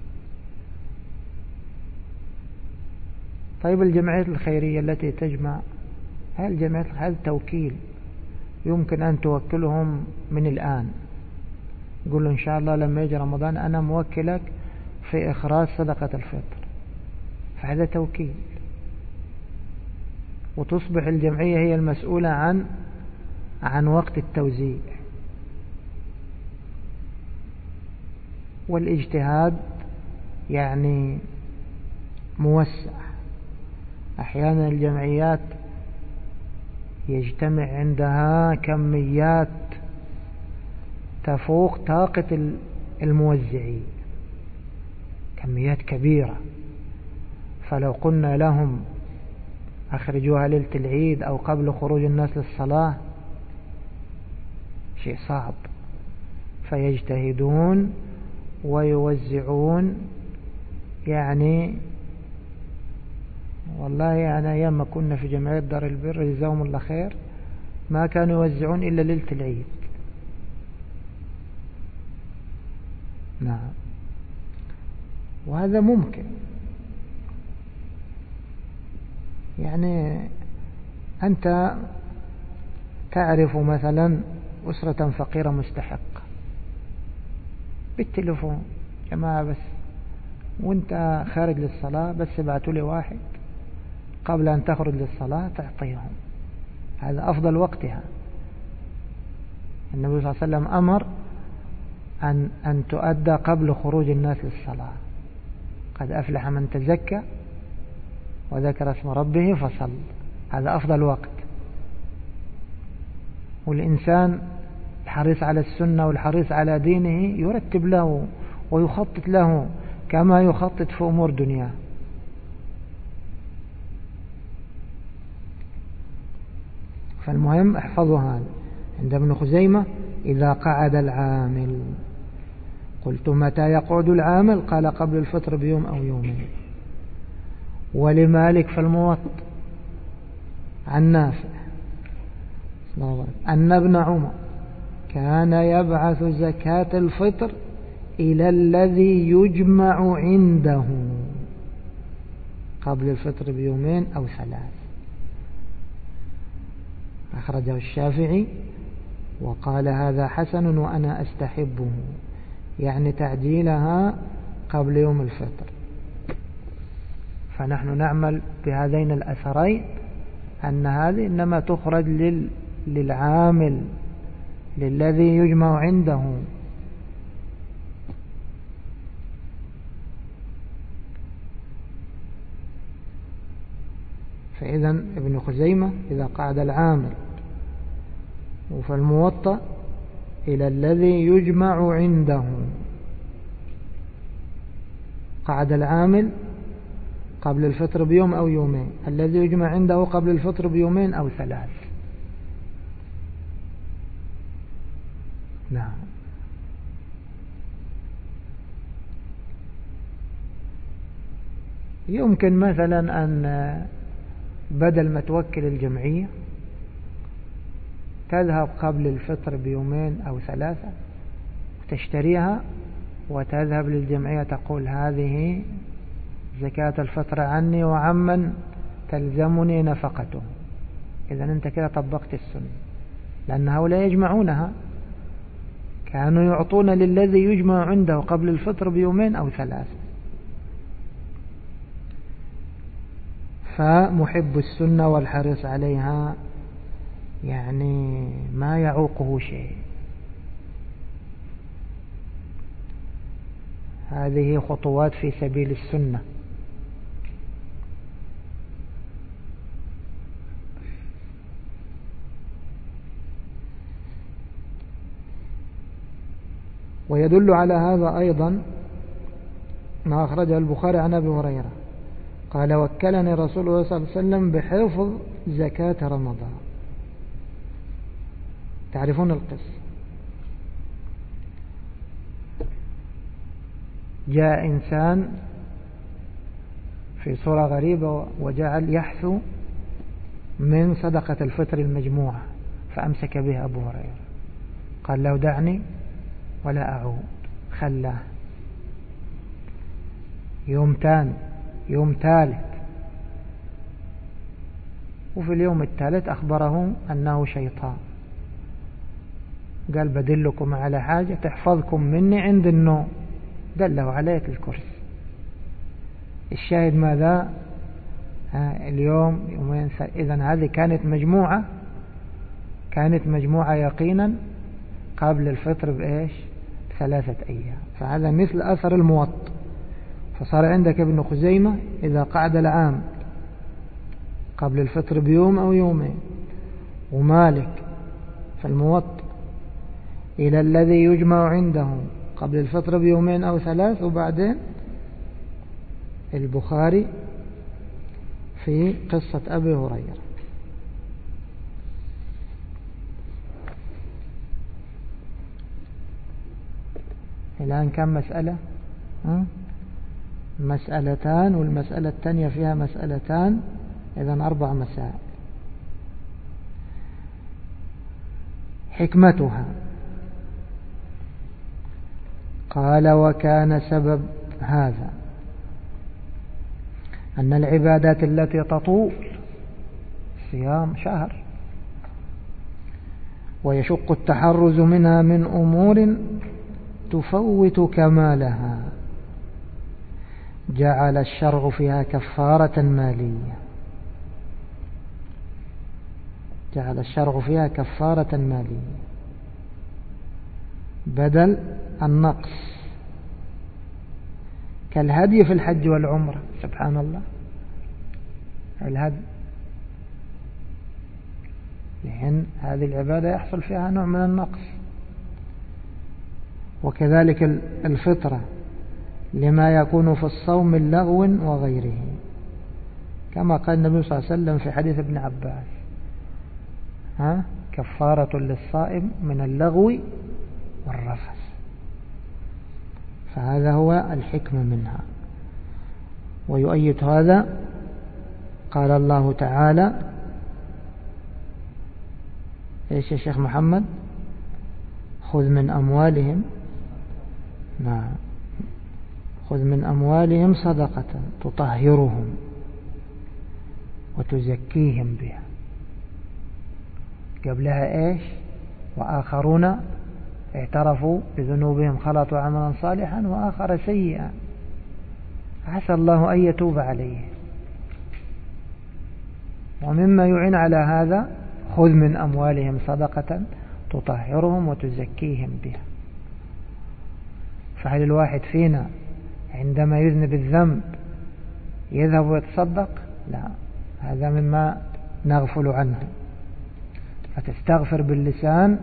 طيب الجمعيات الخيرية التي تجمع، هل الجمعيات هذا توكيل، يمكن أن توكلهم من الآن، يقول له إن شاء الله لما يجي رمضان أنا موكلك في إخراج صدقة الفطر، فهذا توكيل، وتصبح الجمعية هي المسؤولة عن عن وقت التوزيع. والاجتهاد يعني موسع. أحيانا الجمعيات يجتمع عندها كميات تفوق طاقة الموزعين، كميات كبيرة، فلو قلنا لهم أخرجوها ليلة العيد أو قبل خروج الناس للصلاة شيء صعب، فيجتهدون ويوزعون. يعني والله يعني أيام ما كنا في جمعية دار البر جزاهم الله خير ما كانوا يوزعون إلا ليلة العيد. نعم، وهذا ممكن. يعني أنت تعرف مثلا أسرة فقيرة مستحقة بالتليفون، جماعة بس وانت خارج للصلاة بس ابعتوا لي واحد قبل أن تخرج للصلاة تعطيهم، هذا أفضل وقتها. النبي صلى الله عليه وسلم أمر أن, أن تؤدى قبل خروج الناس للصلاة. قد أفلح من تزكى وذكر اسم ربه فصل، هذا أفضل وقت. والإنسان الحريص على السنة والحريص على دينه يرتب له ويخطط له كما يخطط في أمور دنياه. فالمهم احفظوا هذا عند ابن خزيمة: إذا قعد العامل. قلت: متى يقعد العامل؟ قال: قبل الفطر بيوم أو يومين. ولمالك في الموطأ عن نافع أن ابن عمر كان يبعث زكاة الفطر إلى الذي يجمع عنده قبل الفطر بيومين أو ثلاث. أخرجه الشافعي وقال: هذا حسن وأنا أستحبه، يعني تعجيلها قبل يوم الفطر. فنحن نعمل بهذين الأثرين، أن هذه إنما تخرج لل... للعامل للذي يجمع عنده. فإذا ابن خزيمة: إذا قعد العامل. وفي الموطأ: إلى الذي يجمع عنده. قعد العامل قبل الفطر بيوم أو يومين، الذي يجمع عنده قبل الفطر بيومين أو ثلاث. نعم. يمكن مثلا أن بدل ما توكل الجمعية تذهب قبل الفطر بيومين أو ثلاثة وتشتريها وتذهب للجمعية تقول: هذه زكاة الفطر عني وعمن تلزمني نفقته. إذا أنت كده طبقت السنة، لأن هؤلاء يجمعونها، كانوا يعطون للذي يجمع عنده قبل الفطر بيومين أو ثلاثة. فمحب السنة والحريص عليها يعني ما يعوقه شيء. هذه خطوات في سبيل السنة. ويدل على هذا أيضا ما أخرجه البخاري عن أبي هريرة قال: وكلني رسول الله صلى الله عليه وسلم بحفظ زكاة رمضان. تعرفون القصة؟ جاء إنسان في صورة غريبة وجعل يحثو من صدقة الفطر المجموعة، فأمسك بها أبو هريرة، قال له: دعني ولا أعود. خلاه. يوم تاني، يوم ثالث، وفي اليوم الثالث أخبره أنه شيطان. قال: بدلكم على حاجة تحفظكم مني عند النوم. دله عليك الكرسي. الشاهد ماذا؟ اليوم يومين. إذن هذه كانت مجموعة كانت مجموعة يقينا قبل الفطر بإيش؟ ثلاثة أيام. فهذا مثل أثر الموط. فصار عندك ابن خزيمة إذا قعد العام قبل الفطر بيوم أو يومين، ومالك فالموط إلى الذي يجمع عنده قبل الفطر بيومين أو ثلاث، وبعدين البخاري في قصة أبي هريرة. الآن كم مسألة؟ مسألتان، والمسألة الثانية فيها مسألتان، إذن أربع مسائل. حكمتها. قال: وكان سبب هذا أن العبادات التي تطول صيام شهر ويشق التحرز منها من أمور تفوت كمالها جعل الشرع فيها كفارة مالية جعل الشرع فيها كفارة مالية بدل النقص، كالهدي في الحج والعمرة. سبحان الله، الهدي، لأن هذه العبادة يحصل فيها نوع من النقص. وكذلك الفطرة لما يكون في الصوم من لغو وغيره، كما قال النبي صلى الله عليه وسلم في حديث ابن عباس: ها كفارة للصائم من اللغو والرفث. فهذا هو الحكمة منها. ويؤيد هذا قال الله تعالى: ايش يا شيخ محمد؟ خذ من أموالهم نعم خذ من أموالهم صدقة تطهرهم وتزكيهم بها. قبلها ايش؟ وآخرون اعترفوا بذنوبهم خلطوا عملا صالحا وآخر سيئا عسى الله أن يتوب عليه. ومما يعين على هذا: خذ من أموالهم صدقة تطهرهم وتزكيهم بها. فهل الواحد فينا عندما يذنب الذنب يذهب ويتصدق؟ لا، هذا مما نغفل عنه. فتستغفر باللسان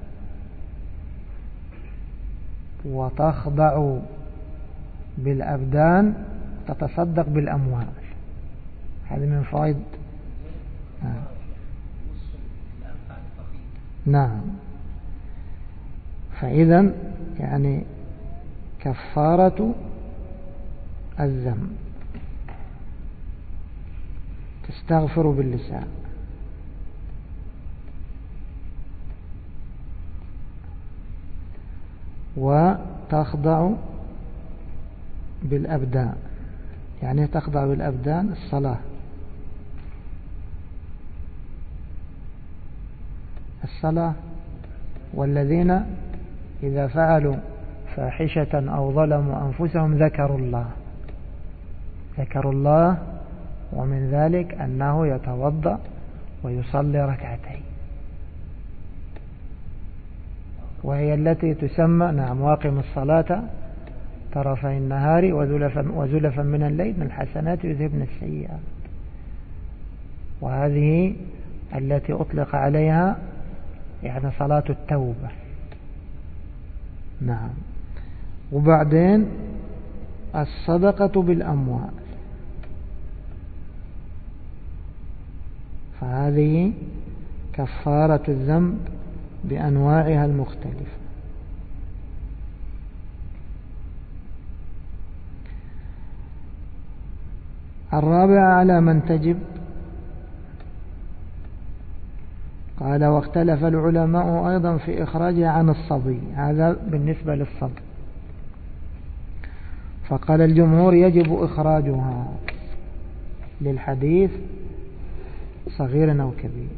وتخضع بالأبدان، تتصدق بالأموال. هذا من فائد آه. نعم. فإذا يعني كفارة الذنب تستغفر باللسان، وتخضع بالأبدان. يعني تخضع بالأبدان الصلاة الصلاة والذين إذا فعلوا فاحشة أو ظلموا أنفسهم ذكروا الله ذكروا الله ومن ذلك أنه يتوضأ ويصلي ركعتين، وهي التي تسمى نعم واقم الصلاة طرفي النهار وزلفا, وزلفا من الليل من الحسنات يذهبن السيئات. وهذه التي أطلق عليها يعني صلاة التوبة. نعم. وبعدين الصدقة بالأموال، فهذه كفارة الذنب بأنواعها المختلفة. الرابع على من تجب. قال: واختلف العلماء أيضا في إخراجها عن الصبي. هذا بالنسبة للصبي. فقال الجمهور يجب إخراجها للحديث صغير أو كبير،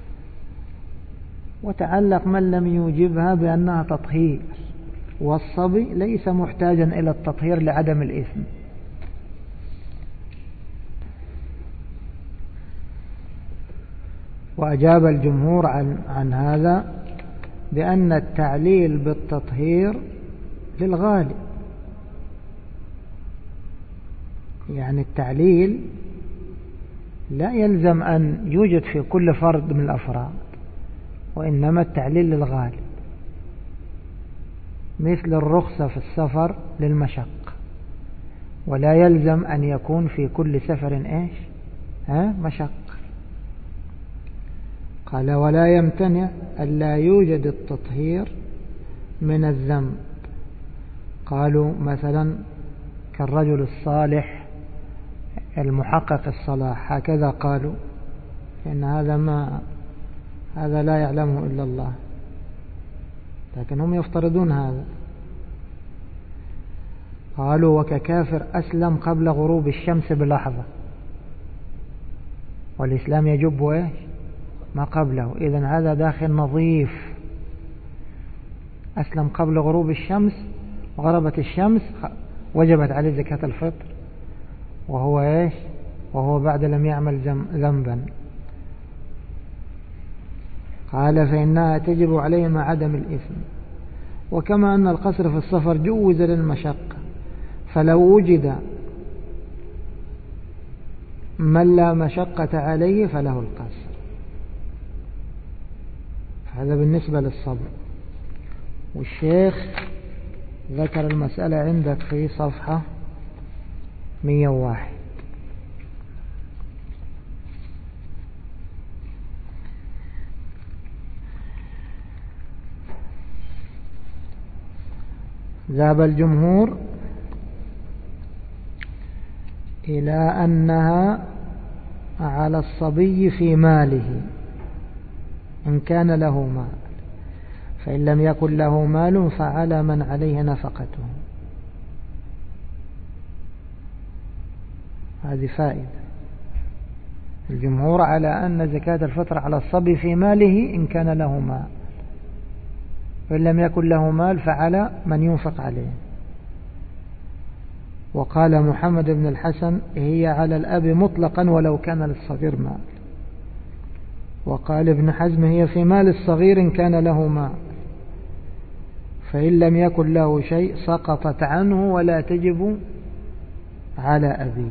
وتعلق من لم يوجبها بأنها تطهير، والصبي ليس محتاجا إلى التطهير لعدم الإثم. وأجاب الجمهور عن, عن هذا بأن التعليل بالتطهير للغالب. يعني التعليل لا يلزم أن يوجد في كل فرد من الأفراد، وإنما التعليل للغالب، مثل الرخصة في السفر للمشق، ولا يلزم أن يكون في كل سفر إيش ها مشق. قال ولا يمتنع ألا يوجد التطهير من الذنب. قالوا مثلا كالرجل الصالح المحقق الصلاح، هكذا قالوا، لأن هذا ما هذا لا يعلمه إلا الله، لكن هم يفترضون هذا. قالوا وككافر أسلم قبل غروب الشمس بلحظة، والإسلام يجب إيش ما قبله، إذن هذا داخل نظيف. أسلم قبل غروب الشمس، وغربت الشمس وجبت عليه زكاة الفطر، وهو إيش وهو بعد لم يعمل ذنبا. قال فإنها تجب عليه مع عدم الإثم. وكما أن القصر في السفر جوز للمشقة، فلو وجد من لا مشقة عليه فله القصر. هذا بالنسبة للصبر. والشيخ ذكر المسألة عندك في صفحة مئة وواحد. ذهب الجمهور إلى أنها على الصبي في ماله إن كان له مال، فإن لم يكن له مال فعلى من عليه نفقته. هذه فائدة. الجمهور على أن زكاة الفطر على الصبي في ماله إن كان له مال، وإن لم يكن له مال فعلى من ينفق عليه. وقال محمد بن الحسن هي على الأب مطلقا ولو كان للصغير مال. وقال ابن حزم هي في مال الصغير إن كان له مال، فإن لم يكن له شيء سقطت عنه ولا تجب على أبيه.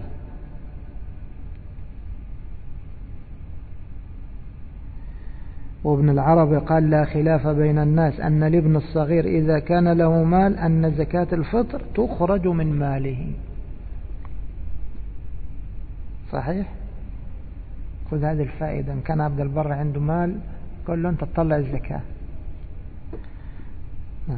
وابن العربي قال لا خلاف بين الناس أن الابن الصغير إذا كان له مال أن زكاة الفطر تخرج من ماله. صحيح؟ خذ هذه الفائدة. إن كان عبد البر عنده مال قل له أنت تطلع الزكاة. نعم.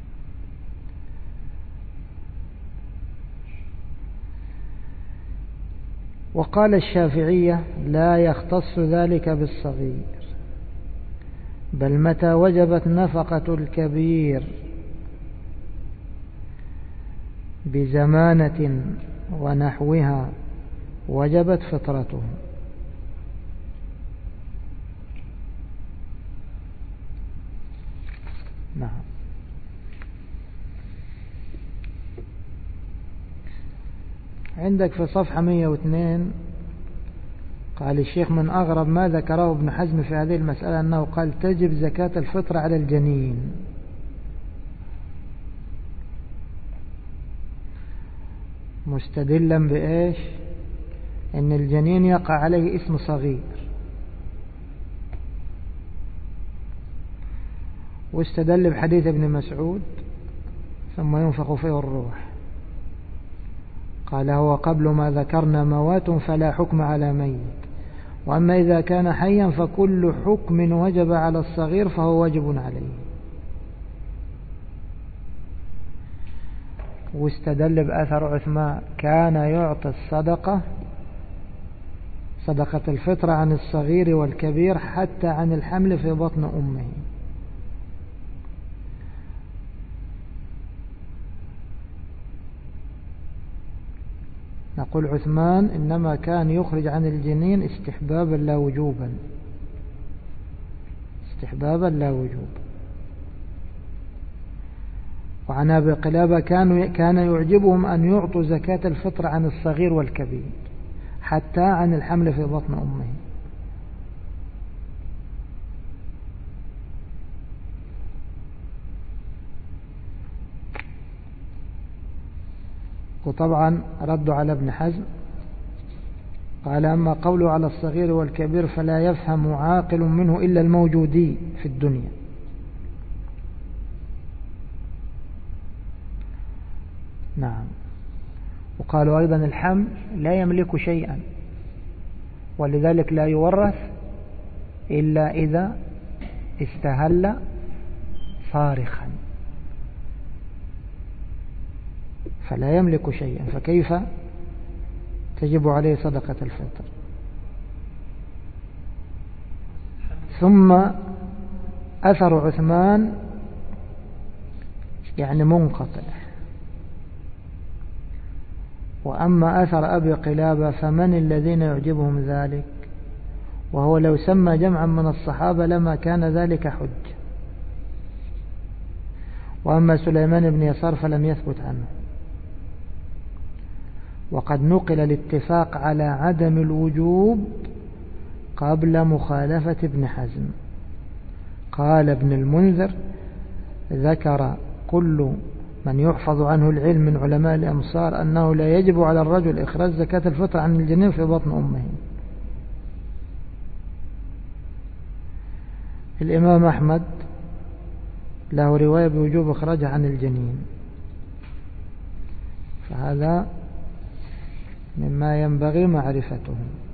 وقال الشافعية لا يختص ذلك بالصغير، بل متى وجبت نفقة الكبير بزمانة ونحوها وجبت فطرته. نعم. عندك في صفحة مئة واثنين قال الشيخ من أغرب ما ذكره ابن حزم في هذه المسألة أنه قال تجب زكاة الفطر على الجنين، مستدلا بإيش أن الجنين يقع عليه اسم صغير، واستدل بحديث ابن مسعود ثم ينفخ فيه الروح. قال هو قبل ما ذكرنا موات فلا حكم على ميت، وأما إذا كان حيا فكل حكم وجب على الصغير فهو واجب عليه. واستدل بأثر عثمان كان يعطي الصدقة صدقة الفطر عن الصغير والكبير حتى عن الحمل في بطن أمه. نقول عثمان إنما كان يخرج عن الجنين استحبابا لا وجوبا، استحبابا لا وجوبا. وعن أبي قلابة كانوا كان يعجبهم أن يعطوا زكاة الفطر عن الصغير والكبير حتى عن الحمل في بطن أمه. وطبعا ردوا على ابن حزم، قال أما قوله على الصغير والكبير فلا يفهم عاقل منه إلا الموجودي في الدنيا. نعم. وقالوا أيضا الحمل لا يملك شيئا، ولذلك لا يورث إلا إذا استهل صارخا، فلا يملك شيئا، فكيف تجب عليه صدقة الفطر؟ ثم أثر عثمان يعني منقطع. وأما أثر أبي قلابة فمن الذين يعجبهم ذلك؟ وهو لو سمى جمعا من الصحابة لما كان ذلك حج. وأما سليمان بن يسار فلم يثبت عنه. وقد نقل الاتفاق على عدم الوجوب قبل مخالفة ابن حزم. قال ابن المنذر: ذكر كل من يحفظ عنه العلم من علماء الأمصار أنه لا يجب على الرجل إخراج زكاة الفطر عن الجنين في بطن أمه. الإمام أحمد له رواية بوجوب إخراجها عن الجنين، فهذا مما ينبغي معرفته.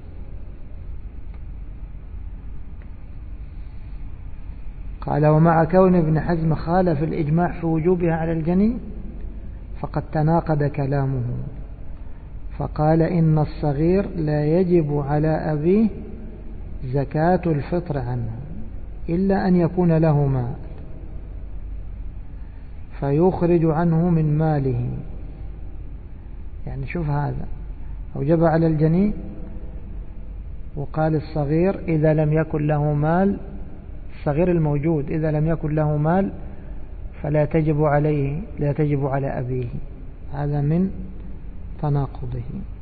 قال: ومع كون ابن حزم خالف الإجماع في وجوبها على الجنين فقد تناقض كلامه، فقال: إن الصغير لا يجب على أبيه زكاة الفطر عنه إلا أن يكون له مال فيخرج عنه من ماله. يعني شوف، هذا أوجب على الجنين، وقال الصغير إذا لم يكن له مال، الصغير الموجود إذا لم يكن له مال فلا تجب عليه، لا تجب على أبيه. هذا من تناقضه.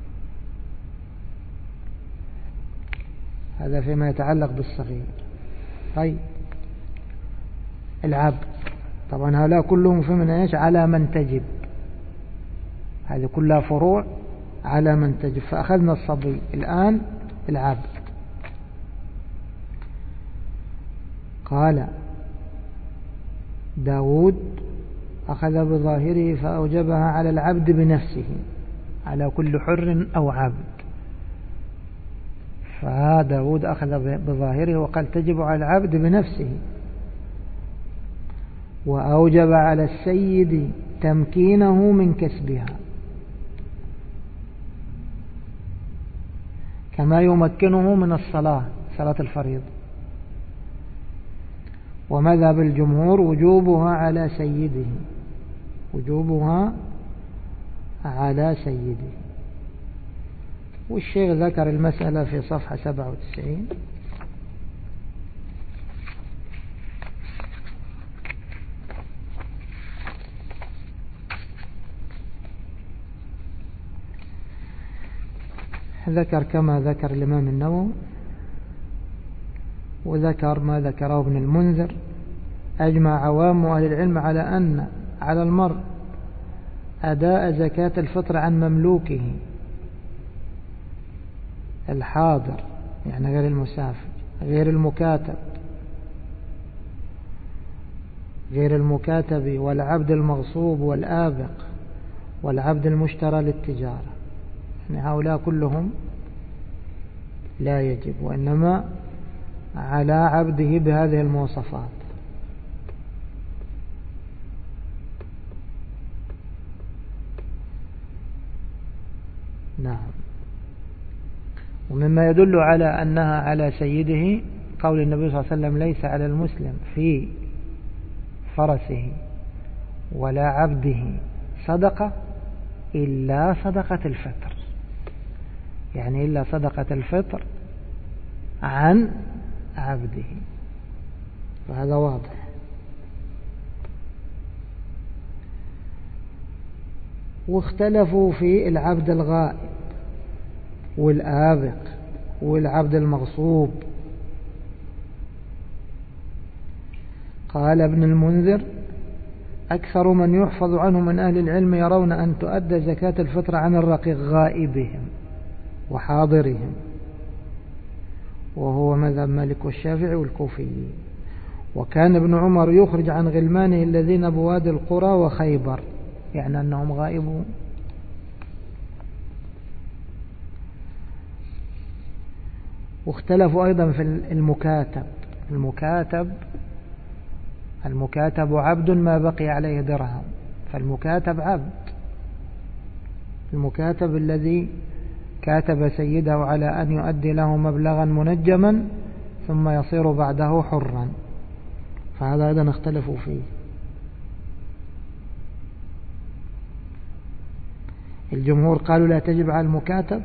هذا فيما يتعلق بالصغير. طيب، العبد طبعا هؤلاء كلهم في من ايش؟ على من تجب. هذه كلها فروع على من تجب. فأخذنا الصبي، الآن العبد. قال داود: أخذ بظاهره فأوجبها على العبد بنفسه، على كل حر أو عبد. فداود أخذ بظاهره وقال تجب على العبد بنفسه. وأوجب على السيد تمكينه من كسبها كما يمكنه من الصلاة، صلاة الفريضة. ومذهب الجمهور وجوبها على سيده، وجوبها على سيده. والشيخ ذكر المسألة في صفحة سبعة وتسعين. ذكر كما ذكر الإمام النووي، وذكر ما ذكره ابن المنذر. أجمع عوام أهل العلم على أن على المرء أداء زكاة الفطر عن مملوكه الحاضر، يعني غير المسافر، غير المكاتب، غير المكاتب والعبد المغصوب والآبق والعبد المشترى للتجارة. يعني هؤلاء كلهم لا يجب، وإنما على عبده بهذه المواصفات. نعم. ومما يدل على أنها على سيده قول النبي صلى الله عليه وسلم: ليس على المسلم في فرسه ولا عبده صدقة إلا صدقة الفطر، يعني إلا صدقة الفطر عن عبده. فهذا واضح. واختلفوا في العبد الغائب والآبق والعبد المغصوب. قال ابن المنذر: أكثر من يحفظ عنه من أهل العلم يرون أن تؤدى زكاة الفطر عن الرقيق غائبهم وحاضرهم، وهو مذهب مالك والشافعي والكوفي. وكان ابن عمر يخرج عن غلمانه الذين بوادي القرى وخيبر، يعني أنهم غائبون. واختلفوا أيضا في المكاتب. المكاتب المكاتب عبد ما بقي عليه درهم، فالمكاتب عبد. المكاتب الذي كاتب سيده على أن يؤدي له مبلغا منجما ثم يصير بعده حرا، فهذا أيضا اختلفوا فيه. الجمهور قالوا لا تجب على المكاتب،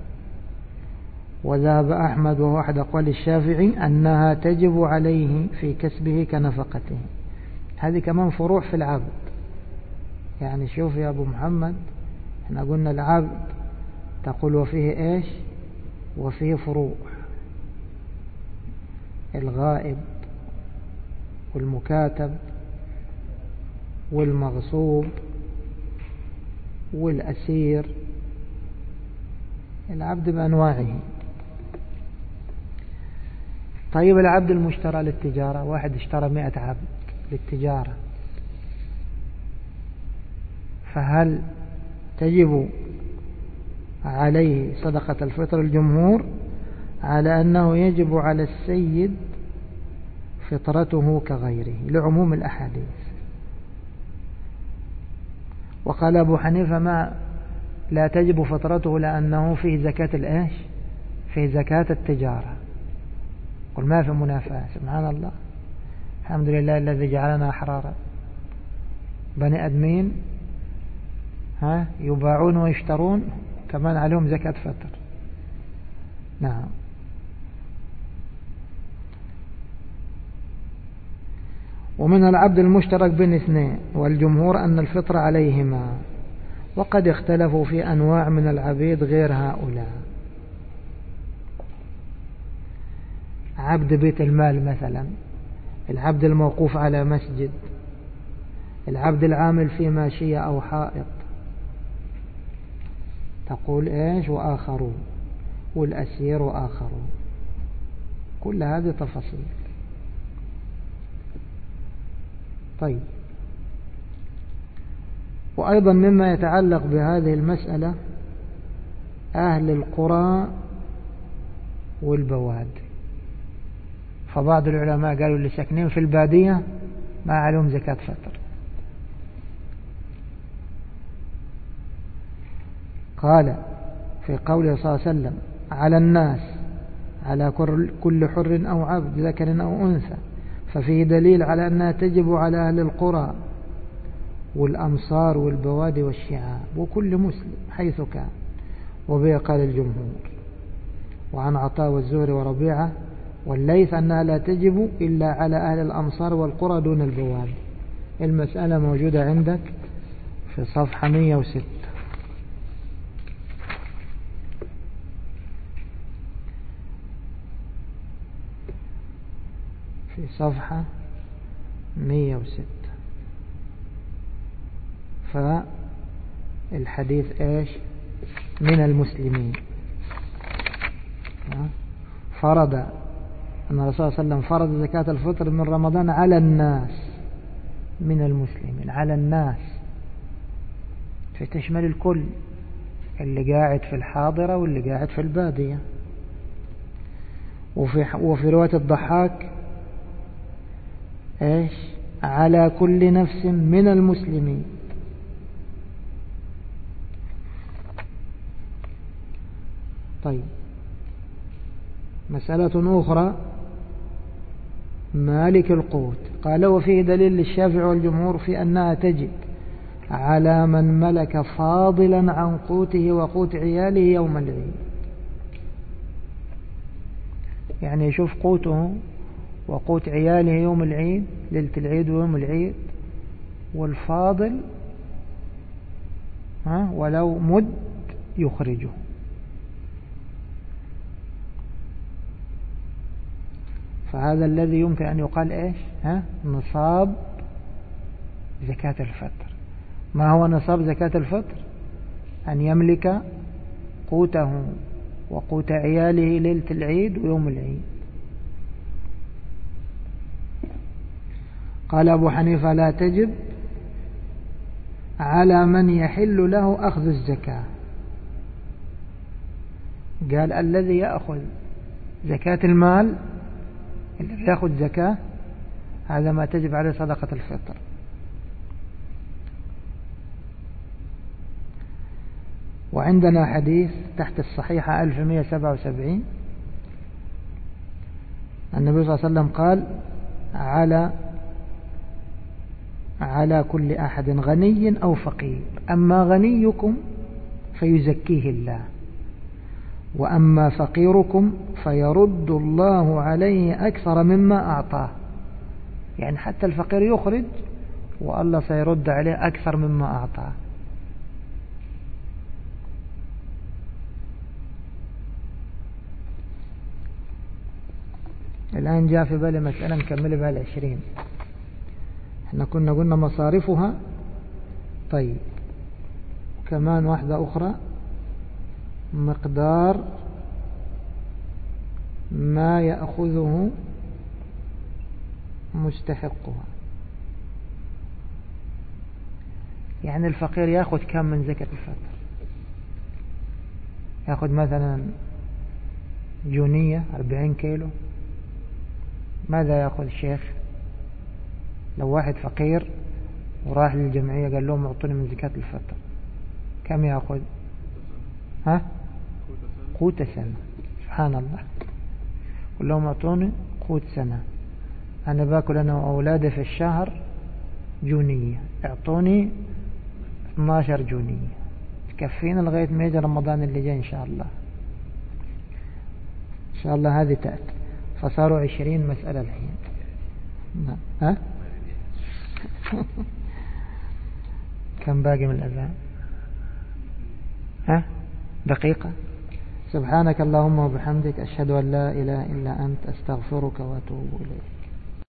وذهب أحمد وهو أحد أقوال الشافعي أنها تجب عليه في كسبه كنفقته. هذه كمان فروع في العبد. يعني شوف يا أبو محمد، احنا قلنا العبد تقول وفيه ايش؟ وفيه فروع: الغائب والمكاتب والمغصوب والأسير، العبد بأنواعه. طيب العبد المشترى للتجارة، واحد اشترى مئة عبد للتجارة، فهل تجب عليه صدقة الفطر؟ الجمهور على أنه يجب على السيد فطرته كغيره لعموم الأحاديث. وقال أبو حنيفة ما لا تجب فطرته لأنه فيه زكاة الإيش؟ فيه زكاة التجارة. قل ما في منافاة. سبحان الله، الحمد لله الذي جعلنا أحرارا. بني أدمين ها يباعون ويشترون، كمان عليهم زكاة فطر. نعم. ومن العبد المشترك بين اثنين، والجمهور أن الفطر عليهما، وقد اختلفوا في أنواع من العبيد غير هؤلاء. عبد بيت المال مثلا، العبد الموقوف على مسجد، العبد العامل في ماشية أو حائط، تقول إيش؟ وآخرون، والأسير وآخرون، كل هذه تفاصيل. طيب، وأيضا مما يتعلق بهذه المسألة أهل القرى والبوادي. فبعض العلماء قالوا اللي ساكنين في البادية ما عليهم زكاة فطر. قال في قوله صلى الله عليه وسلم: على الناس على كل حر أو عبد ذكر أو أنثى، ففيه دليل على أنها تجب على أهل القرى والأمصار والبوادي والشعاب وكل مسلم حيث كان. وبه قال الجمهور. وعن عطاء والزهري وربيعة والليث أنها لا تجب إلا على أهل الأمصار والقرى دون البوادي. المسألة موجودة عندك في صفحة مئة وستة. في صفحة مئة وستة. فالحديث ايش؟ من المسلمين. فرض أن الرسول صلى الله عليه وسلم فرض زكاة الفطر من رمضان على الناس من المسلمين، على الناس فتشمل الكل، اللي قاعد في الحاضرة واللي قاعد في البادية. وفي, وفي رواية الضحاك ايش؟ على كل نفس من المسلمين. طيب، مسألة أخرى مالك القوت. قال: وفيه دليل للشافعي والجمهور في أنها تجب على من ملك فاضلا عن قوته وقوت عياله يوم العيد. يعني يشوف قوته وقوت عياله يوم العيد، ليلة العيد ويوم العيد، والفاضل ها ولو مد يخرجه. فهذا الذي يمكن أن يقال إيش؟ ها نصاب زكاة الفطر. ما هو نصاب زكاة الفطر؟ أن يملك قوته وقوت عياله ليلة العيد ويوم العيد. قال أبو حنيفة لا تجب على من يحل له أخذ الزكاة. قال الذي يأخذ زكاة المال، الذي يأخذ زكاة، هذا ما تجب عليه صدقة الفطر. وعندنا حديث تحت الصحيحة ألف ومئة وسبعة وسبعين، النبي صلى الله عليه وسلم قال على على كل أحد غني أو فقير، أما غنيكم فيزكيه الله، وأما فقيركم فيرد الله عليه أكثر مما أعطاه. يعني حتى الفقير يخرج والله سيرد عليه أكثر مما أعطاه. الآن جاء في بالي مسألة نكمل بها العشرين. احنا كنا قلنا مصارفها. طيب كمان واحدة أخرى، مقدار ما يأخذه مستحقها. يعني الفقير يأخذ كم من زكاة الفطر؟ يأخذ مثلا جونية أربعين كيلو. ماذا يأخذ الشيخ؟ لو واحد فقير وراح للجمعية قال لهم اعطوني من زكاة الفطر، كم يأخذ؟ ها؟ قوت سنة. سبحان الله، قل لهم اعطوني قوت سنة، أنا باكل أنا وأولادي في الشهر جونية، اعطوني اثني عشر جونية تكفينا لغاية ما يجي رمضان اللي جاي إن شاء الله. إن شاء الله هذه تأتي، فصاروا عشرين مسألة الحين. ها؟ كم باقي من الأذان؟ ها؟ دقيقة. سبحانك اللهم وبحمدك، أشهد أن لا إله إلا أنت، أستغفرك وأتوب إليك.